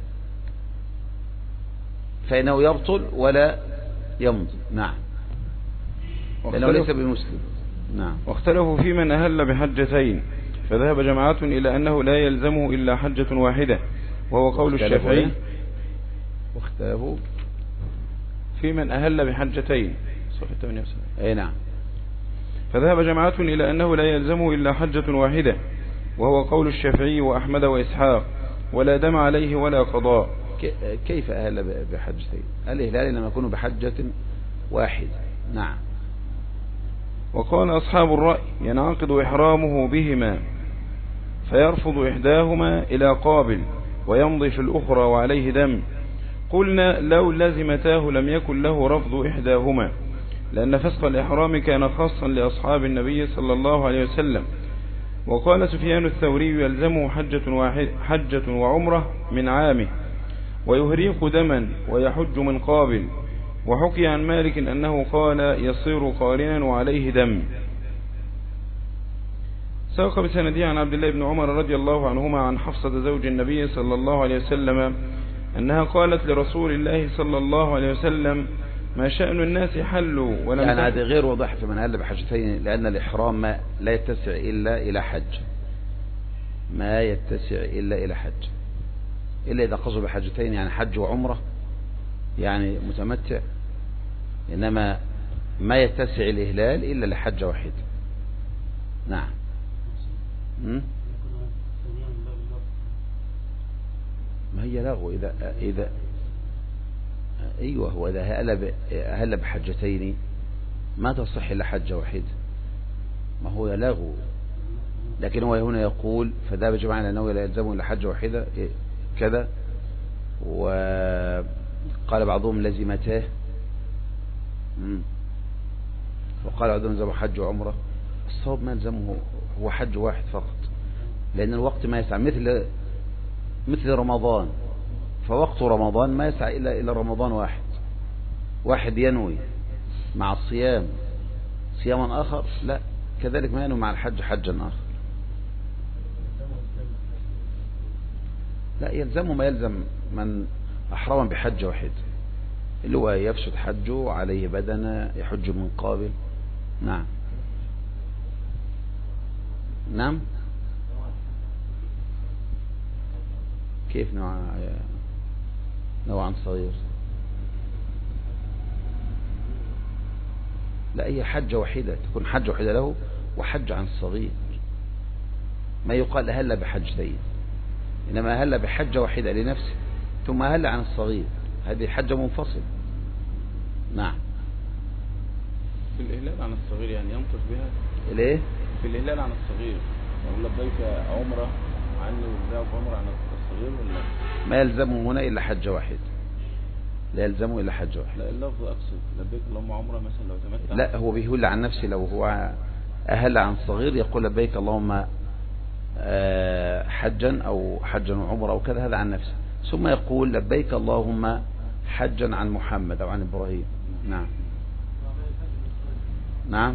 فإنه يبطل ولا يمضي. نعم، لأنه ليس بمسلم. نعم. واختلفوا في من أهل بحجتين، فذهب جماعة إلى أنه لا يلزمه إلا حجة واحدة، وهو قول الشافعي. واختلفوا في من أهل بحجتين، صفحة 78. أي نعم. فذهب جماعة إلى أنه لا يلزمه إلا حجة واحدة، وهو قول الشافعي وأحمد وإسحاق، ولا دم عليه ولا قضاء. كيف أهل بحجتين؟ الإهلال لما يكونوا بحجة واحدة. نعم. وقال أصحاب الرأي ينعقد إحرامه بهما، فيرفض إحداهما إلى قابل، ويمضي في الأخرى وعليه دم. قلنا لو لزمتاه لم يكن له رفض إحداهما، لأن فسخ الإحرام كان خاصا لأصحاب النبي صلى الله عليه وسلم. وقال سفيان الثوري يلزمه حجة وعمرة من عامه، ويهريق دما ويحج من قابل. وحكي عن مالك أنه قال يصير قارنا وعليه دم. ساق بسنده عن عبد الله بن عمر رضي الله عنهما عن حفصة زوج النبي صلى الله عليه وسلم أنها قالت لرسول الله صلى الله عليه وسلم: ما شأن الناس حلوا ولم يعني هذا غير واضح في من هل بحجتين، لأن الإحرام ما لا يتسع إلا إلى حج، ما يتسع إلا إلى حج، إلا إذا قصوا بحجتين يعني حج وعمرة يعني متمتع، إنما ما يتسع الإهلال إلا لحج واحد. نعم. ما هي لغو إذا أيوه، هو إذا هل بحجتين ما تصح إلا حجة واحدة، ما هو لغو. لكن هو هنا يقول فذهب جماعة أنه لا يلزمه إلا حجة واحدة كذا، وقال بعضهم لزمتاه، وقال بعضهم لزمه حج وعمرة. الصواب ما يلزمه هو حج واحد فقط، لأن الوقت ما يسع مثل رمضان، فوقت رمضان ما يسعى إلا رمضان واحد ينوي مع الصيام صياما آخر، لا كذلك ما ينوي مع الحج حجا آخر. لا يلزمه ما يلزم من أحرم بحج واحد، اللي هو يفسد حجه عليه بدنه يحج من قابل. نعم نعم. كيف نوعا صغير؟ لا، هي حجة واحدة، تكون حجة واحدة له وحج عن الصغير، ما يقال هلا بحجتين، إنما هلا بحجة واحدة لنفسه ثم هلا عن الصغير، هذه حجة منفصل. نعم. في الإهلال عن الصغير يعني ينطق بها ليه؟ في الإهلال عن الصغير يقول لبيك عمرة عني ولبيك عمرة عن الصغير، ولا ما يلزمه هنا إلا حجة واحد، لا يلزمه إلا حجة واحد. لا اللفظ أقصد لبيك اللهم عمرة مثلا لو تمتع. لا، هو بيهل عن نفسه، لو هو أهل عن صغير يقول لبيك اللهم حجا أو حجا وعمرة أو كذا، هذا عن نفسه، ثم يقول لبيك اللهم حجا عن محمد أو عن إبراهيم. نعم نعم.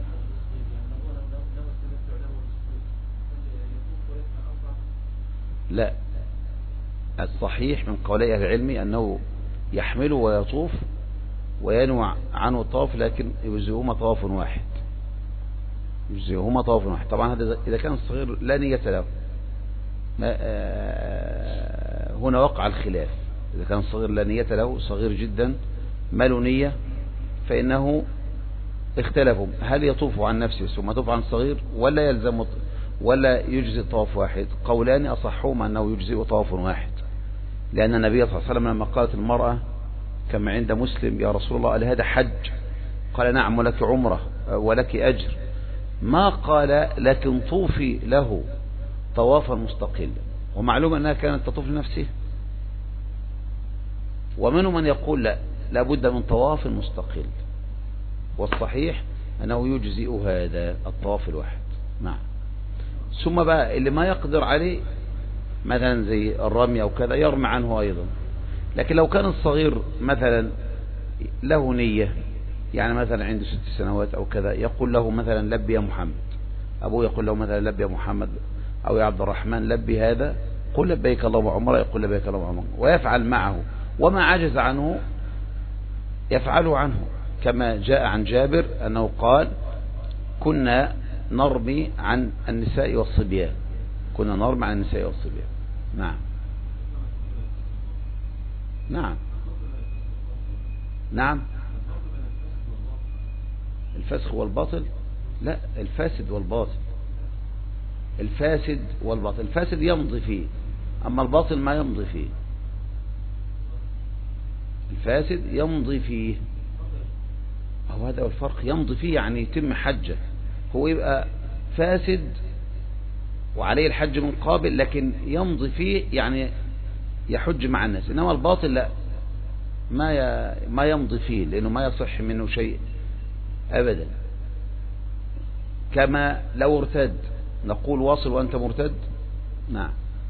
لا، الصحيح من قولي أهل العلم أنه يحمله ويطوف وينوع عنه طواف، لكن يجزئهما طواف واحد، طبعا هذا إذا كان الصغير لا نية له. هنا وقع الخلاف، إذا كان الصغير لا نية له، صغير جدا ما له نية، فإنه اختلفوا هل يطوف عن نفسه ثم يطوف عن الصغير ولا يلزم ولا يجزئ طواف واحد. قولان أصحهما أنه يجزئ طواف واحد، لأن النبي صلى الله عليه وسلم لما قالت المرأة كما عند مسلم يا رسول الله هل هذا حج؟ قال نعم ولك عمرة ولك أجر، ما قال لكن طوفي له طوافا مستقلا. ومعلوم أنها كانت تطوف لنفسه، ومنهم من يقول لا، لابد من طواف مستقل، والصحيح أنه يجزئ هذا الطواف الواحد. نعم. ثم بقى اللي ما يقدر عليه مثلا زي الرمي أو كذا يرمي عنه أيضا. لكن لو كان الصغير مثلا له نية، يعني مثلا عنده 6 سنوات أو كذا، يقول له مثلا لبي يا محمد، أبوه يقول له مثلا لبي يا محمد أو يا عبد الرحمن لبي هذا، قل لبيك اللهم عمره، يقول لبيك اللهم عمره، ويفعل معه، وما عجز عنه يفعله عنه، كما جاء عن جابر أنه قال كنا نرمي عن النساء والصبيان، كنا نرمي عن النساء والصبيان. نعم نعم نعم. الفسخ والباطل؟ لا، الفاسد والباطل، الفاسد والباطل، الفاسد يمضي فيه أما الباطل ما يمضي فيه، الفاسد يمضي فيه، أو هذا هو الفرق، يمضي فيه يعني يتم حجه، هو يبقى فاسد وعليه الحج من قابل، لكن يمضي فيه يعني يحج مع الناس، إنما الباطل لا، ما يمضي فيه، لأنه ما يصح منه شيء أبدا. كما لو ارتد نقول واصل وأنت مرتد. نعم.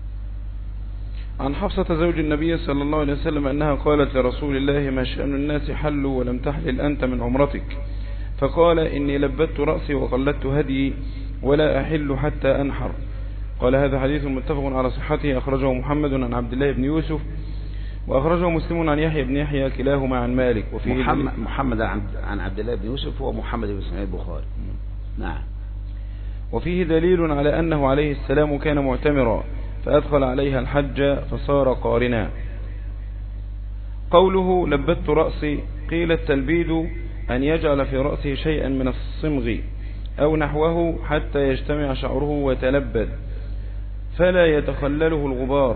عن حفصة زوج النبي صلى الله عليه وسلم أنها قالت لرسول الله: ما شأن الناس حلوا ولم تحلل أنت من عمرتك؟ فقال: إني لبت رأسي وقلدت هدي ولا أحل حتى أنحر. قال: هذا حديث متفق على صحته، أخرجه محمد عن عبد الله بن يوسف، وأخرجه مسلم عن يحيى بن يحيى كلاهما عن مالك. وفيه محمد عن عبد الله بن يوسف هو محمد بن اسماعيل البخاري. نعم. وفيه دليل على أنه عليه السلام كان معتمرا فأدخل عليها الحج فصار قارنا. قوله لبت رأسي، قيل التلبيد أن يجعل في رأسه شيئا من الصمغ أو نحوه حتى يجتمع شعره ويتلبد فلا يتخلله الغبار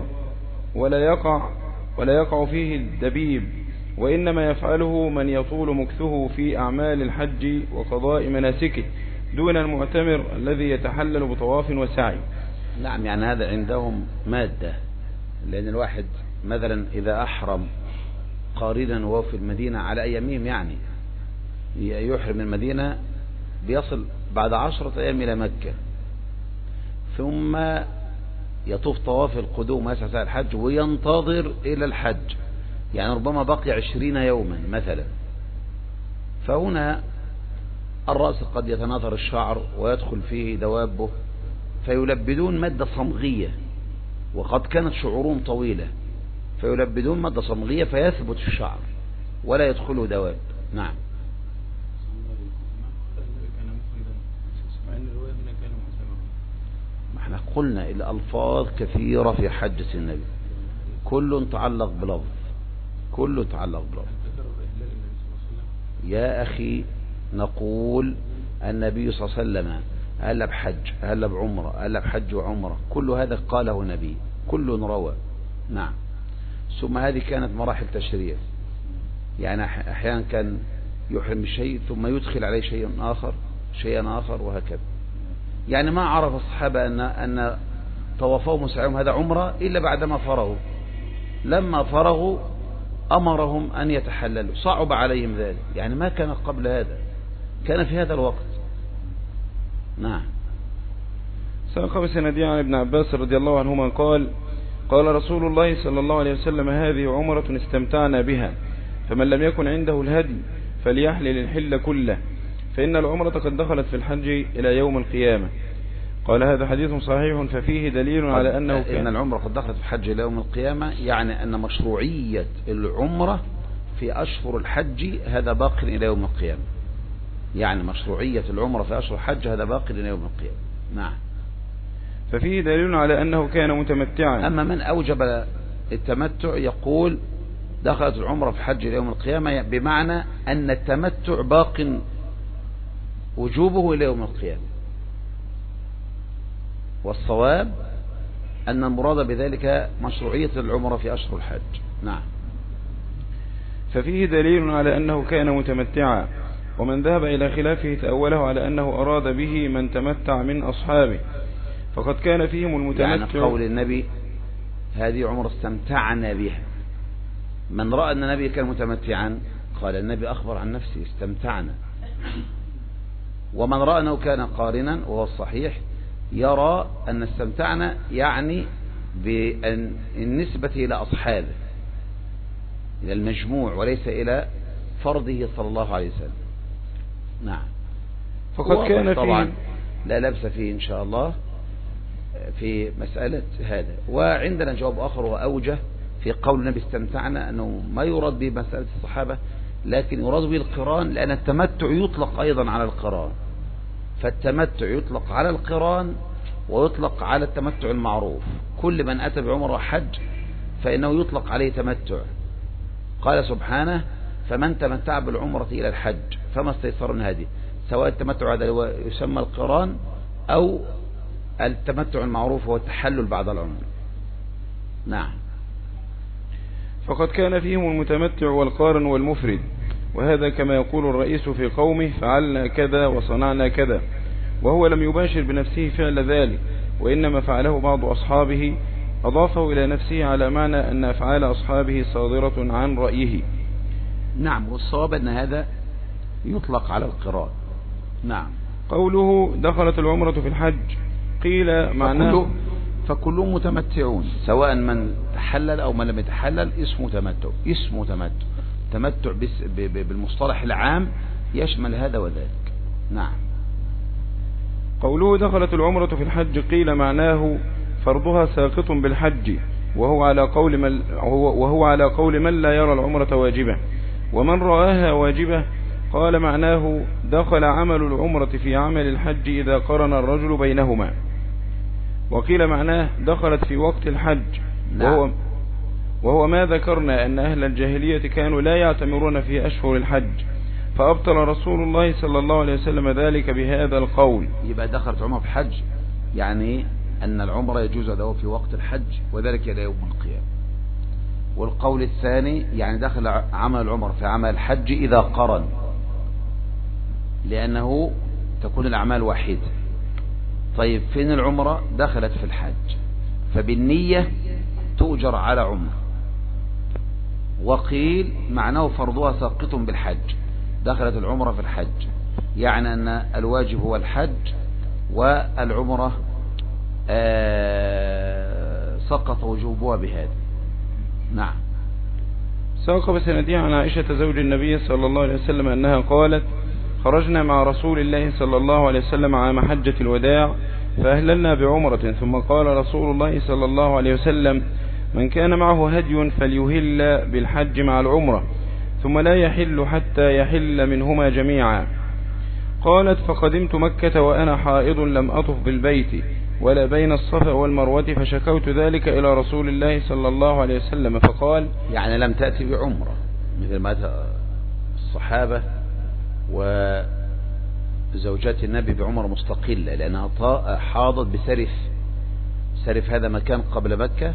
ولا يقع فيه الدبيب، وإنما يفعله من يطول مكثه في أعمال الحج وقضاء مناسكه دون المعتمر الذي يتحلل بطواف وسعي. نعم، يعني هذا عندهم مادة، لأن الواحد مثلا إذا أحرم قارنا وهو في المدينة على أيامهم، يعني يحرم المدينة بيصل بعد 10 أيام إلى مكة، ثم يطوف طواف القدوم ويسعى سعي الحج وينتظر إلى الحج، يعني ربما بقي 20 يوما مثلا. فهنا الرأس قد يتناثر الشعر ويدخل فيه دوابه، فيلبدون مادة صمغية، وقد كانت شعورهم طويلة، فيلبدون مادة صمغية فيثبت الشعر ولا يدخله دواب. نعم. ما احنا قلنا الألفاظ كثيرة في حجة النبي، كل تعلق بلفظ، كل تعلق بلفظ. يا أخي نقول النبي صلى الله عليه وسلم أهل بحج، أهل بعمرة، أهل بحج وعمرة، كل هذا قاله نبي، كل روى. نعم. ثم هذه كانت مراحل تشريع، يعني أحيانا كان يحرم بشيء ثم يدخل عليه شيئا آخر وهكذا. يعني ما عرف الصحابة أن طوافهم وسعيهم هذا عمرة إلا بعدما فرغوا. لما فرغوا أمرهم أن يتحللوا، صعب عليهم ذلك، يعني ما كان قبل هذا، كان في هذا الوقت. نعم. ساق بسندي عن ابن عباس رضي الله عنهما قال: قال رسول الله صلى الله عليه وسلم: هذه عمرة استمتعنا بها، فمن لم يكن عنده الهدي فليحلل الحل كله، فإن العمرة قد دخلت في الحج إلى يوم القيامة. قال: هذا حديث صحيح ففيه دليل على أنه إن العمرة قد دخلت في الحج إلى يوم القيامة، يعني أن مشروعية العمرة في أشهر الحج هذا باق إلى يوم القيامة، يعني مشروعية العمرة في أشهر الحج هذا باق إلى يوم القيامة. نعم. ففيه دليل على أنه كان متمتعا. أما من أوجب التمتع يقول دخلت العمرة في حج إلى يوم القيامة، بمعنى أن التمتع باق وجوبه إلى يوم القيامة، والصواب أن المراد بذلك مشروعية العمرة في أشهر الحج. نعم. ففيه دليل على أنه كان متمتعا، ومن ذهب إلى خلافه تأوله على أنه أراد به من تمتع من أصحابه، فقد كان فيهم المتمتع، يعني قول النبي هذه عمرة استمتعنا بها، من رأى أن النبي كان متمتعا قال النبي أخبر عن نفسه استمتعنا، ومن رأى أنه كان قارنا وهو الصحيح يرى أن استمتعنا يعني بالنسبة إلى أصحابه، إلى المجموع وليس إلى فرضه صلى الله عليه وسلم. نعم. فقد كان طبعا لا لبس فيه إن شاء الله في مسألة هذا. وعندنا جواب آخر وأوجه في قول النبي استمتعنا، أنه ما يراد به مسألة الصحابة، لكن يراد به القران، لأن التمتع يطلق أيضا على القران، فالتمتع يطلق على القران ويطلق على التمتع المعروف. كل من أتى بعمر وحج فإنه يطلق عليه تمتع. قال سبحانه: فمن تمتع بالعمرة إلى الحج فما استيسر من هدي، سواء التمتع هذا يسمى القران أو التمتع المعروف هو التحلل بعد العمر. نعم. فقد كان فيهم المتمتع والقارن والمفرد، وهذا كما يقول الرئيس في قومه: فعلنا كذا وصنعنا كذا، وهو لم يباشر بنفسه فعل ذلك، وإنما فعله بعض أصحابه أضافه إلى نفسه على معنى أن أفعال أصحابه صادرة عن رأيه. نعم، والصواب أن هذا يطلق على القراء. نعم. قوله دخلت العمرة في الحج قيل معناه فكلهم متمتعون، سواء من تحلل أو من لم يتحلل اسمه تمتع. تمتع بالمصطلح العام يشمل هذا وذاك. نعم. قوله دخلت العمرة في الحج قيل معناه فرضها ساقط بالحج، وهو على قول من لا يرى العمرة واجبة. ومن رآها واجبة قال معناه دخل عمل العمرة في عمل الحج إذا قرن الرجل بينهما. وقيل معناه دخلت في وقت الحج. نعم. وهو ما ذكرنا أن أهل الجاهلية كانوا لا يعتمرون في أشهر الحج، فأبطل رسول الله صلى الله عليه وسلم ذلك بهذا القول. يبقى دخلت عمرة في الحج يعني أن العمرة يجوز أداؤها في وقت الحج، وذلك إلى يوم القيامة. والقول الثاني يعني دخل عمل العمرة في عمل الحج إذا قرن، لأنه تكون الأعمال واحدة. طيب فين العمرة؟ دخلت في الحج، فبالنية تؤجر على عمرة. وقيل معناه فرضها ساقط بالحج، دخلت العمرة في الحج يعني أن الواجب هو الحج، والعمرة سقط وجوبها بهذا. نعم. ساق بسنديه عن عائشة زوج النبي صلى الله عليه وسلم أنها قالت خرجنا مع رسول الله صلى الله عليه وسلم عام حجة الوداع فأهللنا بعمرة، ثم قال رسول الله صلى الله عليه وسلم من كان معه هدي فليهل بالحج مع العمرة، ثم لا يحل حتى يحل منهما جميعا. قالت فقدمت مكة وأنا حائض لم أطف بالبيت ولا بين الصفا والمروة، فشكوت ذلك إلى رسول الله صلى الله عليه وسلم فقال يعني لم تأتي بعمرة مثل ما الصحابة وزوجات النبي بعمر مستقلة، لأنها حاضت بسرف. سرف هذا مكان قبل مكة،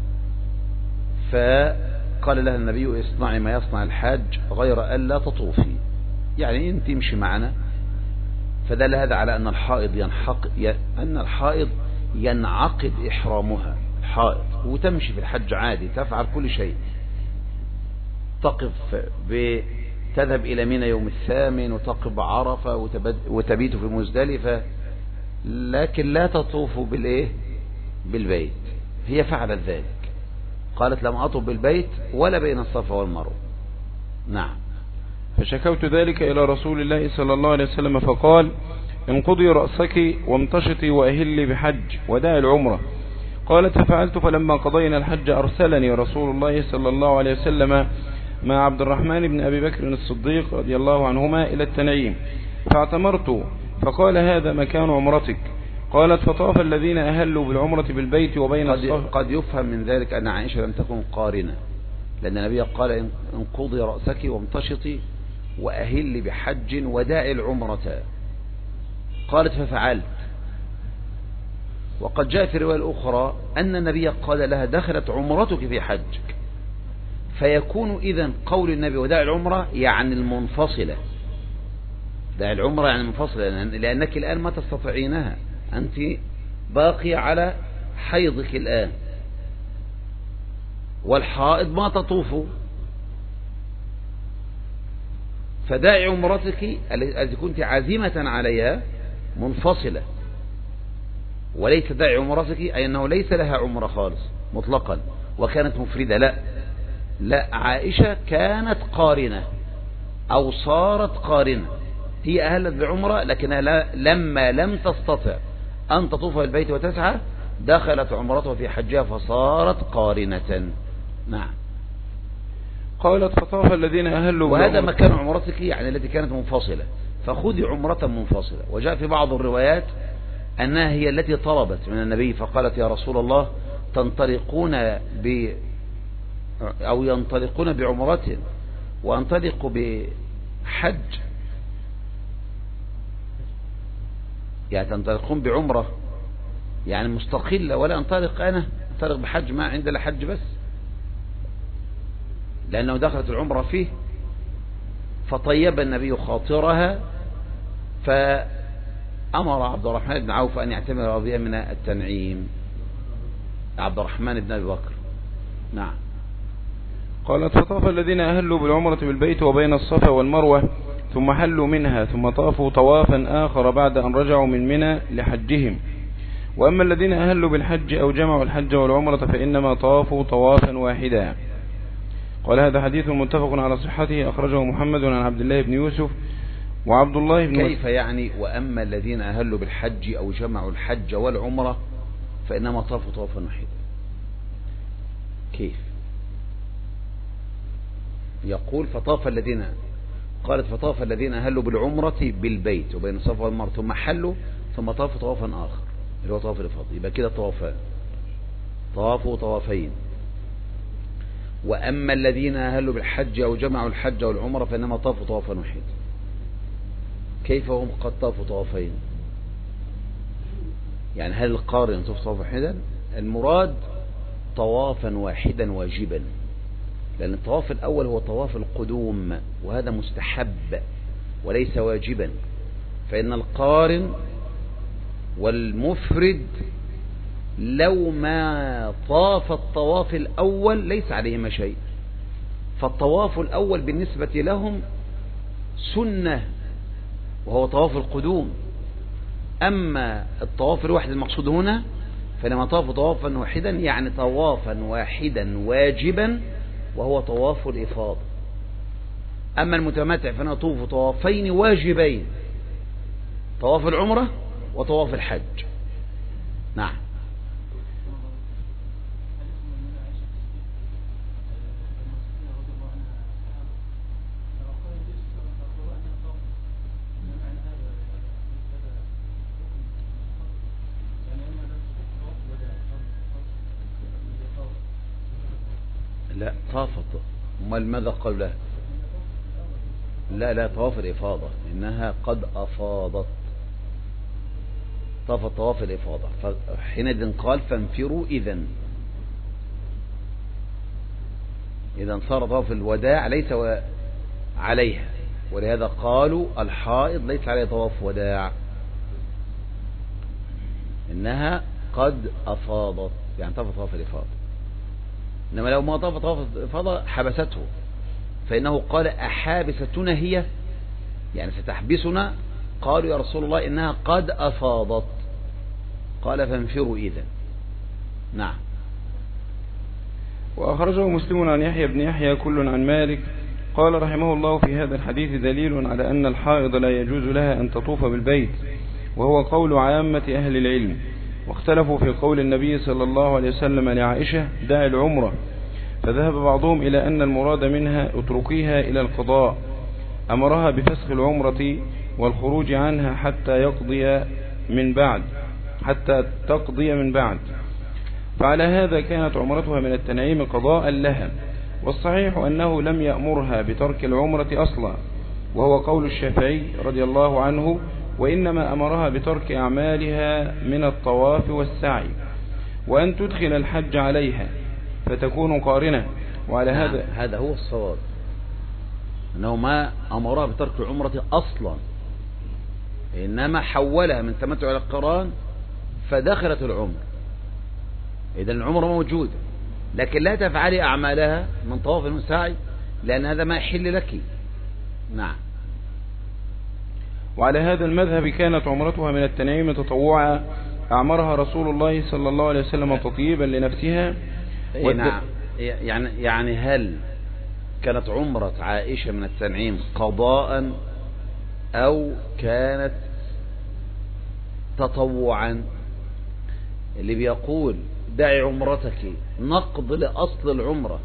فقال لها النبي اصنعي ما يصنع الحاج غير ألا تطوفي، يعني انت امشي معنا. فدل هذا على أن الحائض ينعقد إحرامها الحائض وتمشي في الحج عادي، تفعل كل شيء، تقف تذهب إلى منى يوم الثامن وتقف عرفة وتبيت في مزدلفة، لكن لا تطوف بالبيت. هي فعلت ذلك، قالت لم أطوف بالبيت ولا بين الصفا والمروة. نعم. فشكوت ذلك إلى رسول الله صلى الله عليه وسلم فقال انقضي رأسك وامتشطي وأهلي بحج وداعي العمرة. قالت ففعلت، فلما قضينا الحج أرسلني رسول الله صلى الله عليه وسلم مع عبد الرحمن بن أبي بكر الصديق رضي الله عنهما إلى التنعيم فاعتمرت، فقال هذا مكان عمرتك. قالت فطاف الذين أهلوا بالعمرة بالبيت وبين الصفا. قد يفهم من ذلك أن عائشة لم تكن قارنة، لأن النبي قال انقضي رأسك وامتشطي وأهل بحج وداعي العمرة. قالت ففعلت. وقد جاء في الرواية الأخرى أن النبي قال لها دخلت عمرتك في حجك، فيكون إذن قول النبي وداعي العمرة يعني المنفصلة، داعي العمرة يعني منفصلة، لأنك الآن ما تستطيعينها، أنت باقية على حيضك الآن، والحائض ما تطوف. فداعي عمرتك التي كنت عزيمة عليها منفصلة، وليس داعي عمرتك أي أنه ليس لها عمرة خالص مطلقا وكانت مفردة. لا، عائشة كانت قارنة أو صارت قارنة، هي أهلت بعمرة لكنها لما لم تستطع أن تطوف البيت وتسعى دخلت عمرتها في حجها فصارت قارنة. نعم. قالت فطاف الذين أهلوا وهذا مكان عمرتك يعني التي كانت منفصلة، فخذي عمرة منفصلة. وجاء في بعض الروايات أنها هي التي طلبت من النبي فقالت يا رسول الله ينطلقون بعمرة وانطلق بحج، يعني تنطلقون بعمرة يعني مستقلة، ولا انطلق بحج ما عند الحج بس، لأنه دخلت العمرة فيه. فطيب النبي خاطرها فأمر عبد الرحمن بن عوف أن يعتمر بها من التنعيم. عبد الرحمن بن أبي بكر. نعم. قالت فطاف الذين أهلوا بالعمرة بالبيت وبين الصفا والمروة ثم حلوا منها ثم طافوا طوافا آخر بعد أن رجعوا من منى لحجهم. وأما الذين أهلوا بالحج أو جمعوا الحج والعمرة فإنما طافوا طوافا واحدا. قال هذا حديث متفق على صحته، أخرجه محمد عن عبد الله بن يوسف وعبد الله بن كيف يعني وأما الذين أهلوا بالحج أو جمعوا الحج والعمرة فإنما طافوا طوافا واحدا؟ كيف يقول فطاف الذين، قالت فطاف الذين أهلوا بالعمرة بالبيت وبين الصفا والمروة ثم حلوا ثم طافوا طوافا آخر اللي هو طواف الإفاضة، يبقى كده طوافان، طافوا طوافين. وأما الذين أهلوا بالحج أو جمعوا الحج والعمرة فإنما طافوا طوافا واحدا. كيف هم قد طافوا طوافين؟ يعني هل القارن يطوف طوافا واحدا؟ المراد طوافا واحدا واجبا، لأن الطواف الأول هو طواف القدوم وهذا مستحب وليس واجبا، فإن القارن والمفرد لو ما طاف الطواف الأول ليس عليهما شيء، فالطواف الأول بالنسبة لهم سنة وهو طواف القدوم. أما الطواف الواحد المقصود هنا فلما طافوا طوافا واحدا يعني طوافا واحدا واجبا وهو طواف الإفاضة. أما المتمتع فإنه يطوف طوافين واجبين، طواف العمرة وطواف الحج. نعم. لا طافت، امال ماذا قال له؟ لا طواف الإفاضة، إنها قد أفاضت، طافت طواف الإفاضة، فحينئذ قال فانفروا إذا صار طواف الوداع ليس عليها، ولهذا قالوا الحائض ليس عليها طواف وداع، إنها قد أفاضت يعني طافت طواف الإفاضة. إنما لو ما طافت طواف الإفاضة حبسته، فإنه قال أحابستنا هي، يعني ستحبسنا؟ قالوا يا رسول الله إنها قد أفاضت، قال فانفروا إذا. نعم. وأخرجه مسلم عن يحيى بن يحيى كل عن مالك قال رحمه الله في هذا الحديث دليل على أن الحائض لا يجوز لها أن تطوف بالبيت، وهو قول عامة أهل العلم، واختلفوا في قول النبي صلى الله عليه وسلم لعائشة دع العمرة، فذهب بعضهم إلى أن المراد منها اتركيها إلى القضاء، أمرها بفسخ العمرة والخروج عنها حتى تقضي من بعد، فعلى هذا كانت عمرتها من التنعيم قضاء لها. والصحيح أنه لم يأمرها بترك العمرة أصلا، وهو قول الشافعي رضي الله عنه، وإنما أمرها بترك أعمالها من الطواف والسعي، وأن تدخل الحج عليها فتكون قارنة. وعلى هذا هو الصواب، أنه ما أمرها بترك العمرة أصلا، إنما حولها من تمتع إلى القران فدخلت العمر. إذا العمرة موجودة، لكن لا تفعلي أعمالها من طواف وسعي لأن هذا ما يحل لك. نعم. وعلى هذا المذهب كانت عمرتها من التنعيم تطوعا، أعمرها رسول الله صلى الله عليه وسلم تطيبا لنفسها. نعم. يعني هل كانت عمرة عائشة من التنعيم قضاء أو كانت تطوعا؟ اللي بيقول دعي عمرتك نقض لأصل العمرة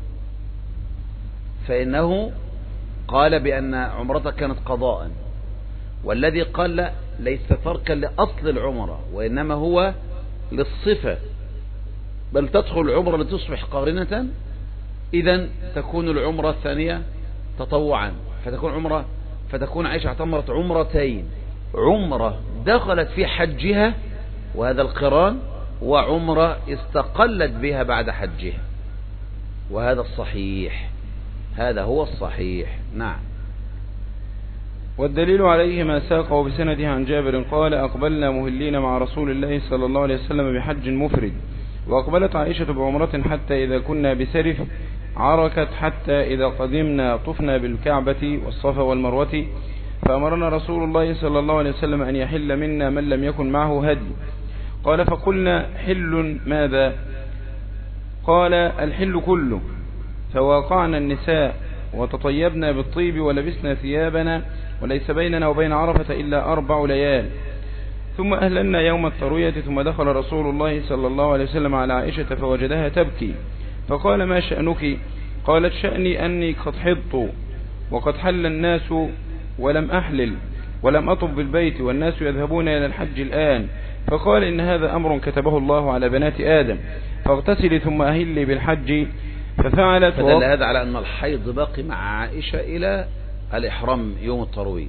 فإنه قال بأن عمرتك كانت قضاء، والذي قال لا ليس تركا لأصل العمرة وإنما هو للصفة، بل تدخل العمرة لتصبح قارنة، إذن تكون العمرة الثانية تطوعا، فتكون عائشة اعتمرت عمرتين، عمرة دخلت في حجها وهذا القران، وعمرة استقلت بها بعد حجها، وهذا الصحيح، هذا هو الصحيح. نعم. والدليل عليه ما ساقه بسنده عن جابر قال أقبلنا مهلين مع رسول الله صلى الله عليه وسلم بحج مفرد، وأقبلت عائشة بعمرة حتى إذا كنا بسرف عركت حتى إذا قدمنا طفنا بالكعبة والصفا والمروة، فأمرنا رسول الله صلى الله عليه وسلم أن يحل منا من لم يكن معه هدي. قال فقلنا حل ماذا؟ قال الحل كله. فواقعنا النساء وتطيبنا بالطيب ولبسنا ثيابنا، وليس بيننا وبين عرفة إلا 4 ليال. ثم أهللنا يوم التروية، ثم دخل رسول الله صلى الله عليه وسلم على عائشة فوجدها تبكي، فقال ما شأنك؟ قالت شأني أني قد حضت وقد حل الناس ولم أحلل ولم أطف بالبيت والناس يذهبون إلى الحج الآن. فقال إن هذا أمر كتبه الله على بنات آدم، فاغتسلي ثم أهلي بالحج. ففعلت. فدل هذا على أن الحيض باقي مع عائشة إلى الإحرام يوم التروية،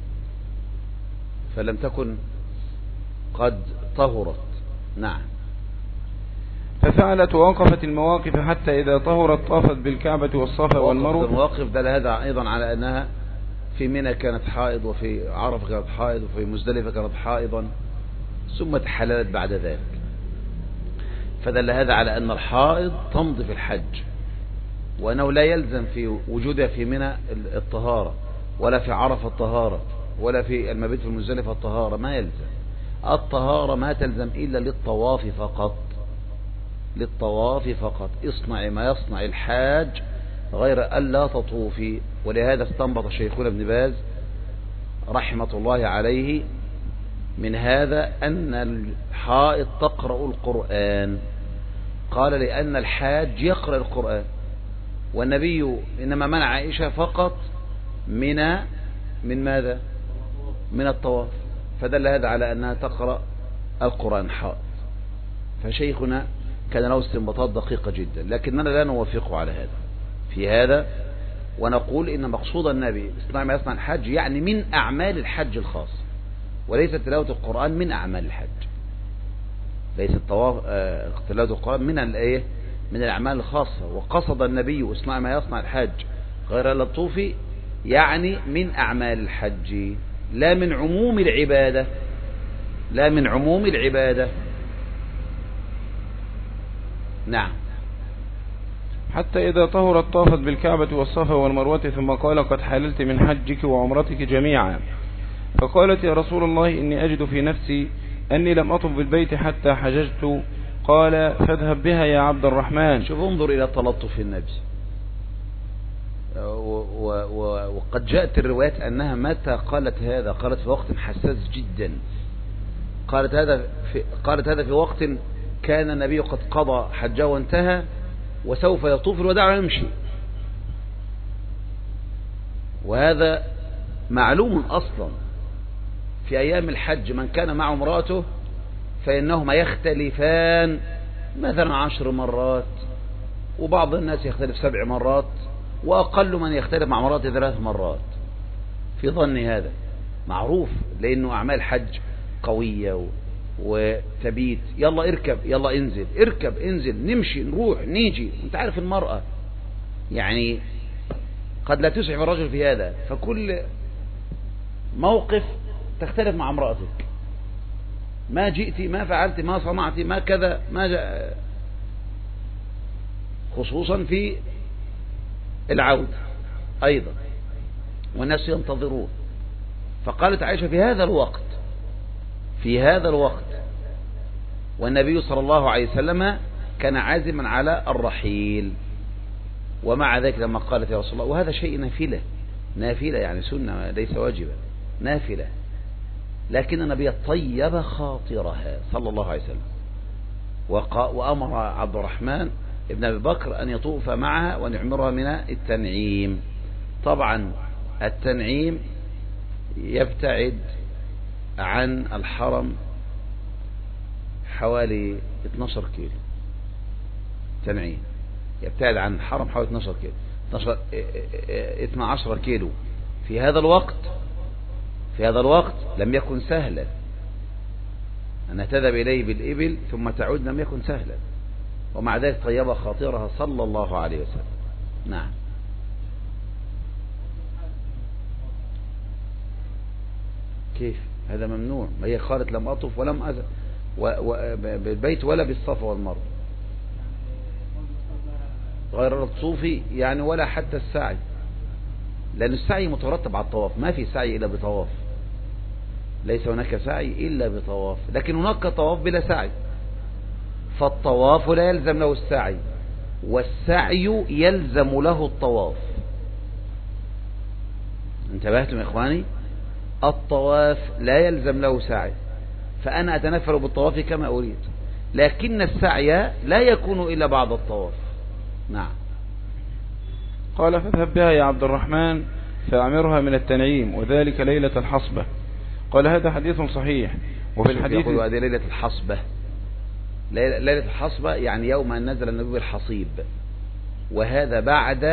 فلم تكن قد طهرت. نعم. ففعلت ووقفت المواقف حتى إذا طهرت طافت بالكعبة والصفا والمروة. المواقف دل هذا أيضا على أنها في منى كانت حائض، وفي عرفة كانت حائض، وفي مزدلفة كانت حائضا، ثم تحللت بعد ذلك. فدل هذا على أن الحائض تمضي في الحج، وأنه لا يلزم في وجودها في منى الطهارة، ولا في عرفة الطهارة، ولا في المبيت في المزدلفة الطهارة، ما يلزم. الطهارة ما تلزم إلا للطواف فقط، للطواف فقط. اصنع ما يصنع الحاج غير ألا تطوفي. ولهذا استنبط شيخنا ابن باز رحمة الله عليه من هذا أن الحائض تقرأ القرآن. قال لأن الحاج يقرأ القرآن، والنبي إنما منع عائشة فقط من ماذا؟ من الطواف. فدل هذا على أنها تقرأ القرآن حائض. فشيخنا كان له استنباطات دقيقة جدا، لكننا لا نوافقه على هذا في هذا، ونقول إن مقصود النبي اصنع ما يصنع الحج يعني من أعمال الحج الخاص، وليس تلاوة القرآن من أعمال الحج. ليس تلاوة القرآن من الأعمال الخاصة. وقصد النبي اصنع ما يصنع الحج غير اللطوف يعني من أعمال الحج، لا من عموم العبادة، لا من عموم العبادة. نعم. حتى إذا طهرت طافت بالكعبة والصفا والمروة، ثم قال قد حللت من حجك وعمرتك جميعا. فقالت يا رسول الله إني أجد في نفسي أني لم أطف بالبيت حتى حججت. قال فاذهب بها يا عبد الرحمن. شوف، انظر إلى تلطف النبي. وقد جاءت الروايات أنها متى قالت هذا؟ قالت في وقت حساس جدا. قالت هذا في وقت كان النبي قد قضى حجه وانتهى، وسوف يطوف الوداع ويمشي. وهذا معلوم أصلا في أيام الحج، من كان مع امرأته فإنهما يختلفان مثلا 10 مرات، وبعض الناس يختلف 7 مرات، وأقل من يختلف مع امرأته 3 مرات. في ظني هذا معروف، لأنه أعمال حج قوية وتبيت. يلا اركب، يلا انزل، اركب انزل، نمشي نروح نيجي. انت عارف المرأة يعني قد لا تسعف الرجل في هذا، فكل موقف تختلف مع امرأتك، ما جئت، ما فعلت، ما صنعت، ما كذا، ما جاء، خصوصا في العودة أيضا، والناس ينتظرون. فقالت عائشة في هذا الوقت والنبي صلى الله عليه وسلم كان عازما على الرحيل، ومع ذلك لما قالت يا رسول الله، وهذا شيء نافلة يعني سنة ليس واجبا، نافلة، لكن النبي طيب خاطرها صلى الله عليه وسلم، وأمر عبد الرحمن ابن أبي بكر أن يطوف معها وأن يعمرها من التنعيم. طبعا التنعيم يبتعد عن الحرم حوالي 12 كيلو. تنعيم يبتعد عن الحرم حوالي 12 كيلو، 12 كيلو. في هذا الوقت لم يكن سهلا أن تذهب إليه بالإبل ثم تعود، لم يكن سهلا، ومع ذلك طيب خاطرها صلى الله عليه وسلم. نعم. كيف هذا ممنوع؟ ما هي قالت لم أطف ولم بالبيت ولا بالصفا والمروة. غير الصوفي يعني ولا حتى السعي، لأن السعي مترتب على الطواف، ما في سعي إلا بطواف، ليس هناك سعي إلا بطواف، لكن هناك طواف بلا سعي، فالطواف لا يلزم له السعي، والسعي يلزم له الطواف. انتبهتم يا إخواني؟ الطواف لا يلزم له سعي، فأنا أتنفل بالطواف كما أريد، لكن السعي لا يكون إلا بعد الطواف. نعم. قال فاذهب بها يا عبد الرحمن فأعمرها من التنعيم وذلك ليلة الحصبة. قال هذا حديث صحيح. وفي الحديث يقول هذه ليلة الحصبة، ليلة الحصبة يعني يوم أن نزل النبي بالحصيب، وهذا بعد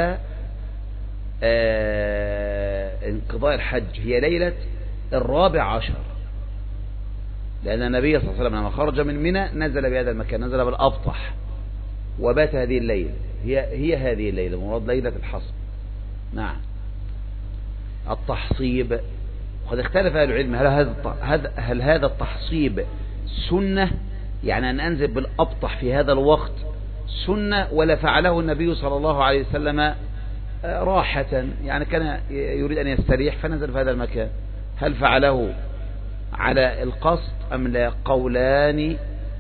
انقضاء الحج، هي ليلة 14، لأن النبي صلى الله عليه وسلم لما خرج من منى نزل بهذا المكان، نزل بالأبطح وبات هذه الليلة، هي هذه الليلة مراد ليلة الحصب. نعم. التحصيب قد اختلف أهل العلم، هل هذا التحصيب سنة، يعني أن أنزل بالأبطح في هذا الوقت سنة، ولا فعله النبي صلى الله عليه وسلم راحة، يعني كان يريد أن يستريح فنزل في هذا المكان؟ هل فعله على القصد أم لا؟ قولان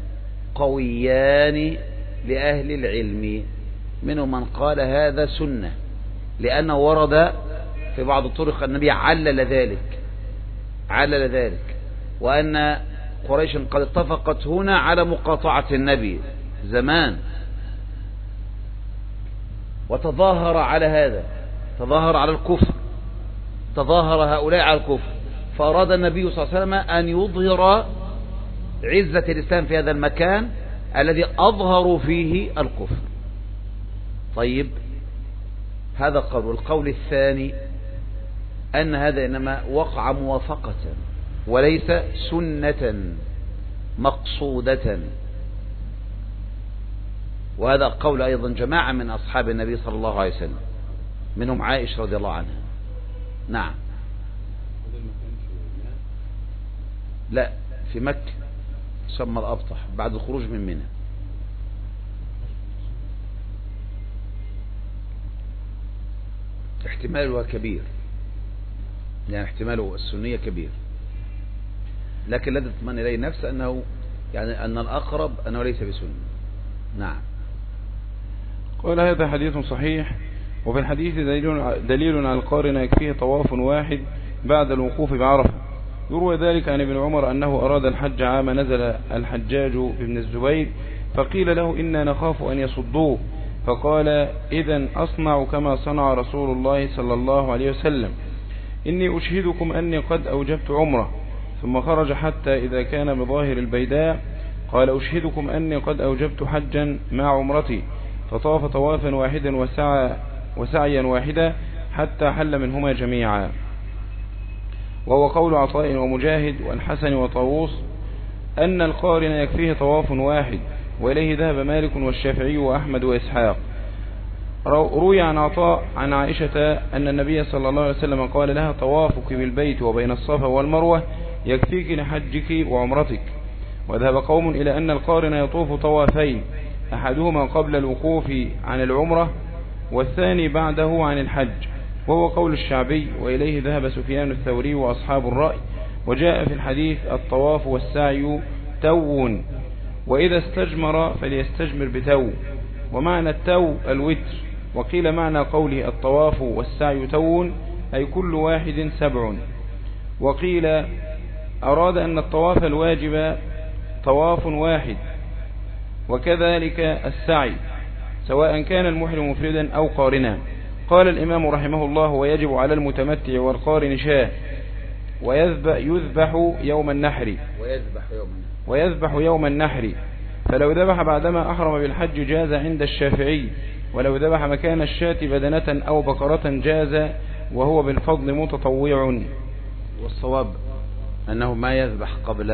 قويان لأهل العلم، منهم من قال هذا سنة، لأنه ورد في بعض الطرق النبي علل ذلك، وأن قريش قد اتفقت هنا على مقاطعة النبي زمان، وتظاهر على هذا، تظاهر على الكفر، تظاهر هؤلاء على الكفر، فأراد النبي صلى الله عليه وسلم أن يظهر عزة الإسلام في هذا المكان الذي أظهروا فيه الكفر. طيب، هذا قول. والقول الثاني أن هذا إنما وقع موافقة وليس سنة مقصودة، وهذا قول أيضا جماعة من أصحاب النبي صلى الله عليه وسلم، منهم عائشة رضي الله عنها. نعم. لا، في مكة سمى الأبطح بعد الخروج من منى. احتماله كبير، يعني احتماله السنية كبير، لكن الذي تطمئن إليه نفس أنه يعني أن الأقرب أنه ليس بسنة. نعم. قال هذا حديث صحيح. وفي الحديث دليل على القارن يكفيه طواف واحد بعد الوقوف بعرفة. يروى ذلك عن ابن عمر أنه أراد الحج عام نزل الحجاج بن الزبير، فقيل له إنا نخاف أن يصدوه، فقال إذن أصنع كما صنع رسول الله صلى الله عليه وسلم، إني أشهدكم أني قد أوجبت عمره. ثم خرج حتى إذا كان بظاهر البيداء قال أشهدكم أني قد أوجبت حجا مع عمرتي، فطاف طوافا واحدا وسعيا واحدا حتى حل منهما جميعا. وهو قول عطاء ومجاهد والحسن وطاووس أن القارن يكفيه طواف واحد، وإليه ذهب مالك والشافعي وأحمد وإسحاق. روي عن عطاء عن عائشة أن النبي صلى الله عليه وسلم قال لها طوافك بالبيت وبين الصفا والمروة يكفيك لحجك وعمرتك. وذهب قوم إلى أن القارن يطوف طوافين، أحدهما قبل الوقوف عن العمرة والثاني بعده عن الحج، وهو قول الشعبي، وإليه ذهب سفيان الثوري وأصحاب الرأي. وجاء في الحديث الطواف والسعي تو، وإذا استجمر فليستجمر بتو، ومعنى التو الوتر. وقيل معنى قوله الطواف والسعي تو أي كل واحد 7. وقيل أراد أن الطواف الواجب طواف واحد، وكذلك السعي سواء كان المحرم مفردا أو قارنا. قال الإمام رحمه الله ويجب على المتمتع والقارن شاة، ويذبح يوم النحر، فلو ذبح بعدما أحرم بالحج جاز عند الشافعي، ولو ذبح مكان الشاة بدنة أو بقرة جاز، وهو بالفضل متطوع. والصواب أنه ما يذبح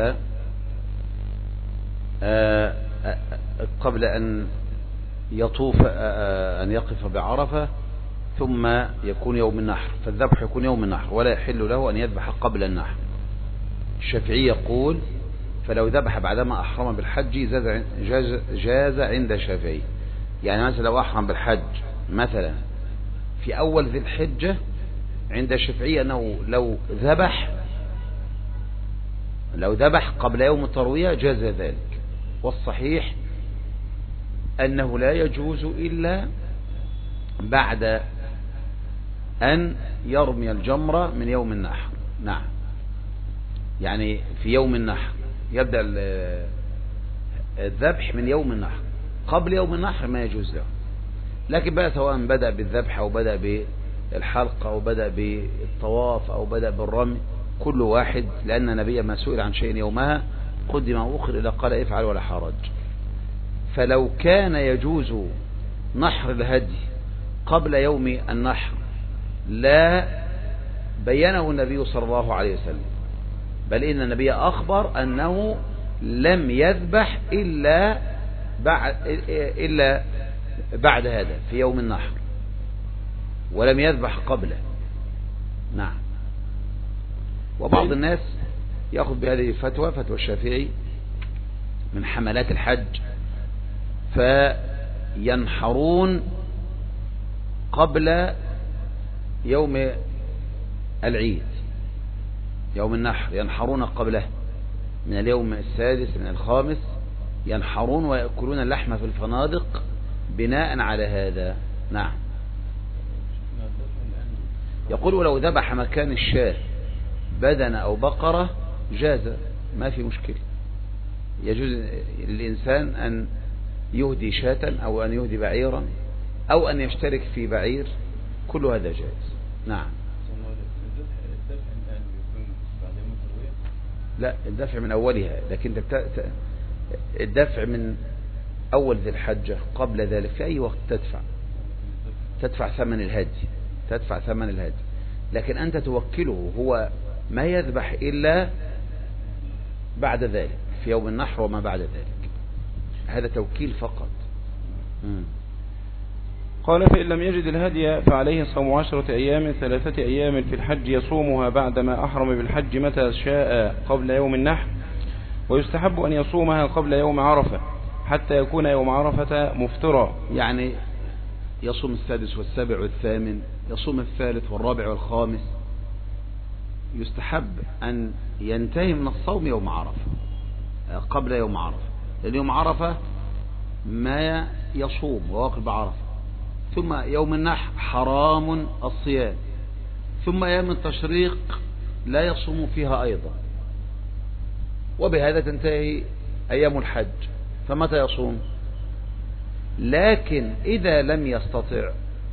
قبل أن يطوف، أن يقف بعرفة ثم يكون يوم النحر، فالذبح يكون يوم النحر، ولا يحل له أن يذبح قبل النحر. الشافعي يقول فلو ذبح بعدما أحرم بالحج جاز عند الشافعي، يعني مثلا لو أحرم بالحج مثلا في أول ذي الحجة، عند الشافعية أنه لو ذبح قبل يوم التروية جاز ذلك، والصحيح أنه لا يجوز إلا بعد أن يرمي الجمرة من يوم النحر. نعم، يعني في يوم النحر يبدأ الذبح من يوم النحر، قبل يوم النحر ما يجوز له. لكن بقى سواء بدأ بالذبح أو بدأ بالحلق أو بدأ بالطواف أو بدأ بالرمي، كل واحد، لأن النبي ما سئل عن شيء يومها قدم أو أخر إلى قال افعل ولا حرج. فلو كان يجوز نحر الهدي قبل يوم النحر لا بينه النبي صلى الله عليه وسلم، بل إن النبي أخبر أنه لم يذبح إلا بعد هذا في يوم النحر، ولم يذبح قبله. نعم. وبعض الناس يأخذ بهذه الفتوى، فتوى الشافعي من حملات الحج، فينحرون قبل يوم العيد، يوم النحر ينحرون قبله من اليوم السادس من الخامس، ينحرون ويأكلون اللحم في الفنادق بناء على هذا. نعم. يقول لو ذبح مكان الشاة بدنة أو بقرة جاز، ما في مشكلة، يجوز للإنسان أن يهدي شاة أو أن يهدي بعيرا أو أن يشترك في بعير، كل هذا جائز. نعم. لا، الدفع من أولها، لكن الدفع من أول ذي الحجة قبل ذلك في أي وقت تدفع ثمن الهدي، لكن أنت توكله، هو ما يذبح إلا بعد ذلك في يوم النحر وما بعد ذلك، هذا توكيل فقط. قال فإن لم يجد الهدي فعليه صوم 10 أيام 3 أيام في الحج يصومها بعدما أحرم بالحج متى شاء قبل يوم النحر، ويستحب أن يصومها قبل يوم عرفة حتى يكون يوم عرفة مفطرا، يعني يصوم السادس والسابع والثامن، يصوم الثالث والرابع والخامس. يستحب أن ينتهي من الصوم يوم عرفة، قبل يوم عرفة، لأن يوم عرفة ما يصوم وواقف بعرفة، ثم يوم النحر حرام الصيام، ثم أيام التشريق لا يصوم فيها أيضا، وبهذا تنتهي أيام الحج، فمتى يصوم؟ لكن إذا لم يستطع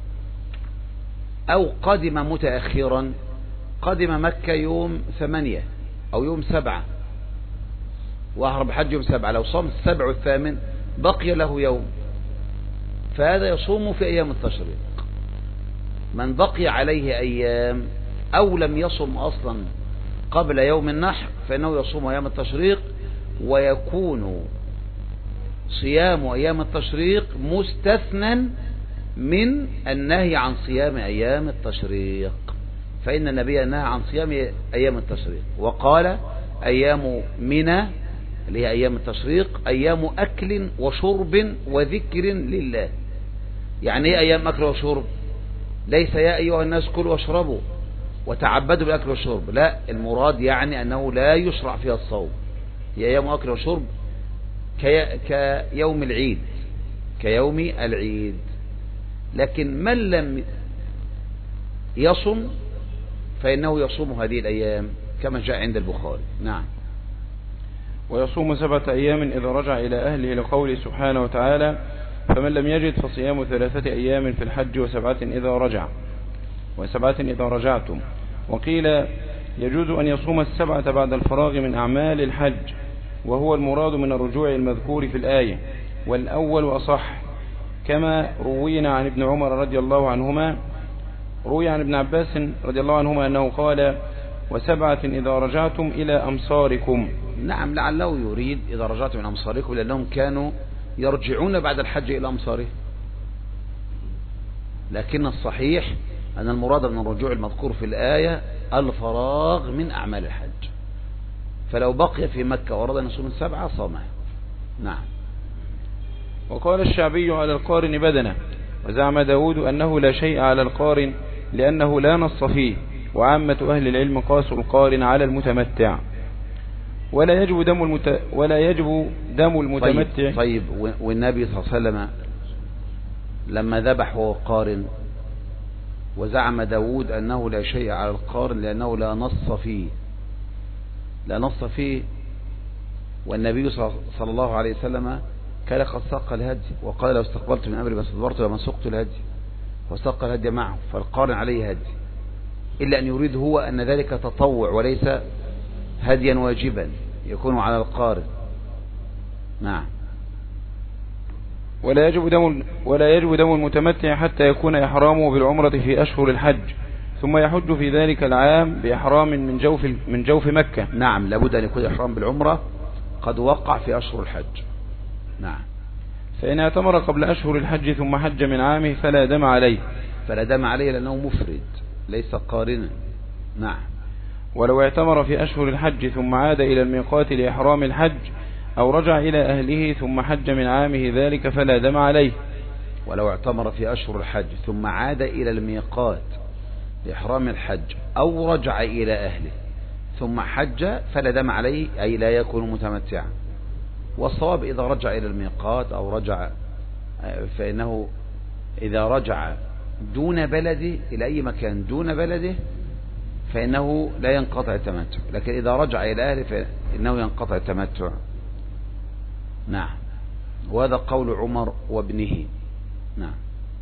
أو قدم متأخرا، قدم مكة يوم 8 أو يوم 7 وأحرم بحج يوم 7، لو صام 7 والثامن بقي له يوم، فهذا يصوم في أيام التشريق. من بقي عليه أيام أو لم يصم أصلا قبل يوم النحر فإنه يصوم أيام التشريق، ويكون صيام أيام التشريق مستثنى من النهي عن صيام أيام التشريق، فإن النبي نهى عن صيام أيام التشريق وقال أيام منى اللي هي أيام التشريق أيام أكل وشرب وذكر لله. يعني إيه أيام أكل وشرب؟ ليس يا أيها الناس كلوا واشربوا وتعبدوا بالأكل والشرب، لا، المراد يعني أنه لا يشرع فيها الصوم، هي أيام أكل وشرب كيوم العيد، كيوم العيد. لكن من لم يصم فإنه يصوم هذه الأيام كما جاء عند البخاري. نعم. ويصوم 7 أيام إذا رجع إلى أهله لقوله سبحانه وتعالى فمن لم يجد فصيام 3 أيام في الحج و7 إذا رجعتم. وقيل يجوز أن يصوم 7 بعد الفراغ من أعمال الحج، وهو المراد من الرجوع المذكور في الآية، والأول أصح، كما روينا عن ابن عمر رضي الله عنهما، روي عن ابن عباس رضي الله عنهما أنه قال 7 إذا رجعتم إلى أمصاركم. نعم، لعله يريد إذا رجعتم من أمصاركم، لأنهم كانوا يرجعون بعد الحج إلى أمصارهم، لكن الصحيح أن المراد من الرجوع المذكور في الآية الفراغ من أعمال الحج، فلو بقي في مكة وأراد أن يصوم 7 صامها. نعم. وقال الشعبي على القارن بدنه، وزعم داود أنه لا شيء على القارن لأنه لا نص فيه، وعامة أهل العلم قاسوا القارن على المتمتع. ولا يجب دم المتمتع. طيب والنبي صلى الله عليه وسلم لما ذبح وهو قارن، وزعم داود أنه لا شيء على القارن لأنه لا نص فيه، والنبي صلى الله عليه وسلم كان قد ساق الهدي وقال لو استقبلت من أمري ما استدبرت لما سقت الهدي، وساق الهدي معه، فالقارن عليه هدي، إلا أن يريد هو أن ذلك تطوع وليس هديا واجبا يكون على القارن. نعم. ولا يجب دم المتمتع حتى يكون إحرامه بالعمرة في أشهر الحج، ثم يحج في ذلك العام بإحرام من جوف مكة. نعم، لابد أن يكون إحرام بالعمرة قد وقع في أشهر الحج. نعم. فإن اعتمر قبل أشهر الحج ثم حج من عامه فلا دم عليه لأنه مفرد ليس قارنا. نعم. ولو اعتمر في أشهر الحج ثم عاد إلى الميقات لإحرام الحج أو رجع إلى أهله ثم حج من عامه ذلك فلا دم عليه. ولو اعتمر في أشهر الحج ثم عاد إلى الميقات لإحرام الحج أو رجع إلى أهله ثم حج فلا دم عليه، أي لا يكون متمتعا. والصواب إذا رجع إلى الميقات أو رجع، فإنه إذا رجع دون بلده إلى أي مكان دون بلده فإنه لا ينقطع التمتع، لكن إذا رجع إلى أهله فإنه ينقطع التمتع. نعم. وهذا قول عمر وابنه. نعم.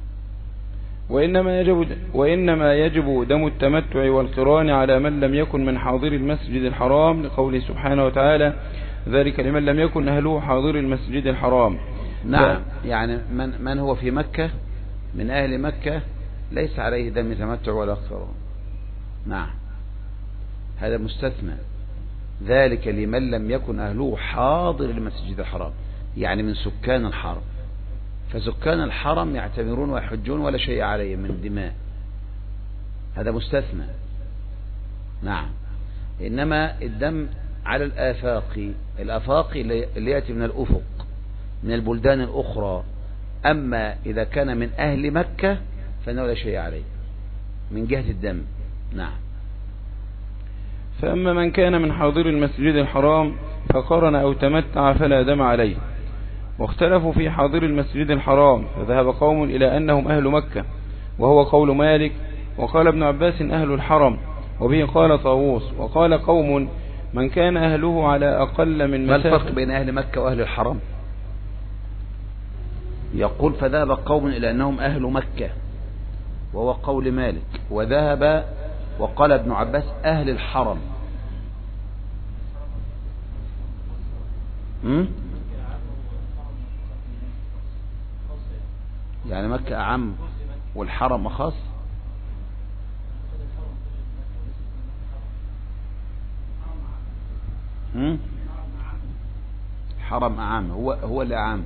وإنما يجب دم التمتع والقران على من لم يكن من حاضر المسجد الحرام، لقوله سبحانه وتعالى ذلك لمن لم يكن أهله حاضر المسجد الحرام. نعم. يعني من هو في مكة من أهل مكة ليس عليه دم تمتع ولا قران. نعم، هذا مستثنى. ذلك لمن لم يكن أهله حاضر المسجد الحرام، يعني من سكان الحرم، فسكان الحرم يعتمرون ويحجون ولا شيء عليهم من دماء، هذا مستثنى. نعم. إنما الدم على الآفاق اللي يأتي من الأفق من البلدان الأخرى، أما إذا كان من أهل مكة فإنه لا شيء عليه من جهة الدم. نعم. فأما من كان من حاضر المسجد الحرام فقرن أو تمتع فلا دم عليه. واختلفوا في حاضر المسجد الحرام، فذهب قوم إلى أنهم أهل مكة وهو قول مالك، وقال ابن عباس أهل الحرم، وبه قال طاووس، وقال قوم من كان أهله على أقل من مسافة. ما الفرق بين أهل مكة وأهل الحرم؟ يقول فذهب قوم إلى أنهم أهل مكة وهو قول مالك، وذهب وقال ابن عباس أهل الحرم. يعني مكة أعم والحرم أخص. حرم أعم، هو اللي أعم.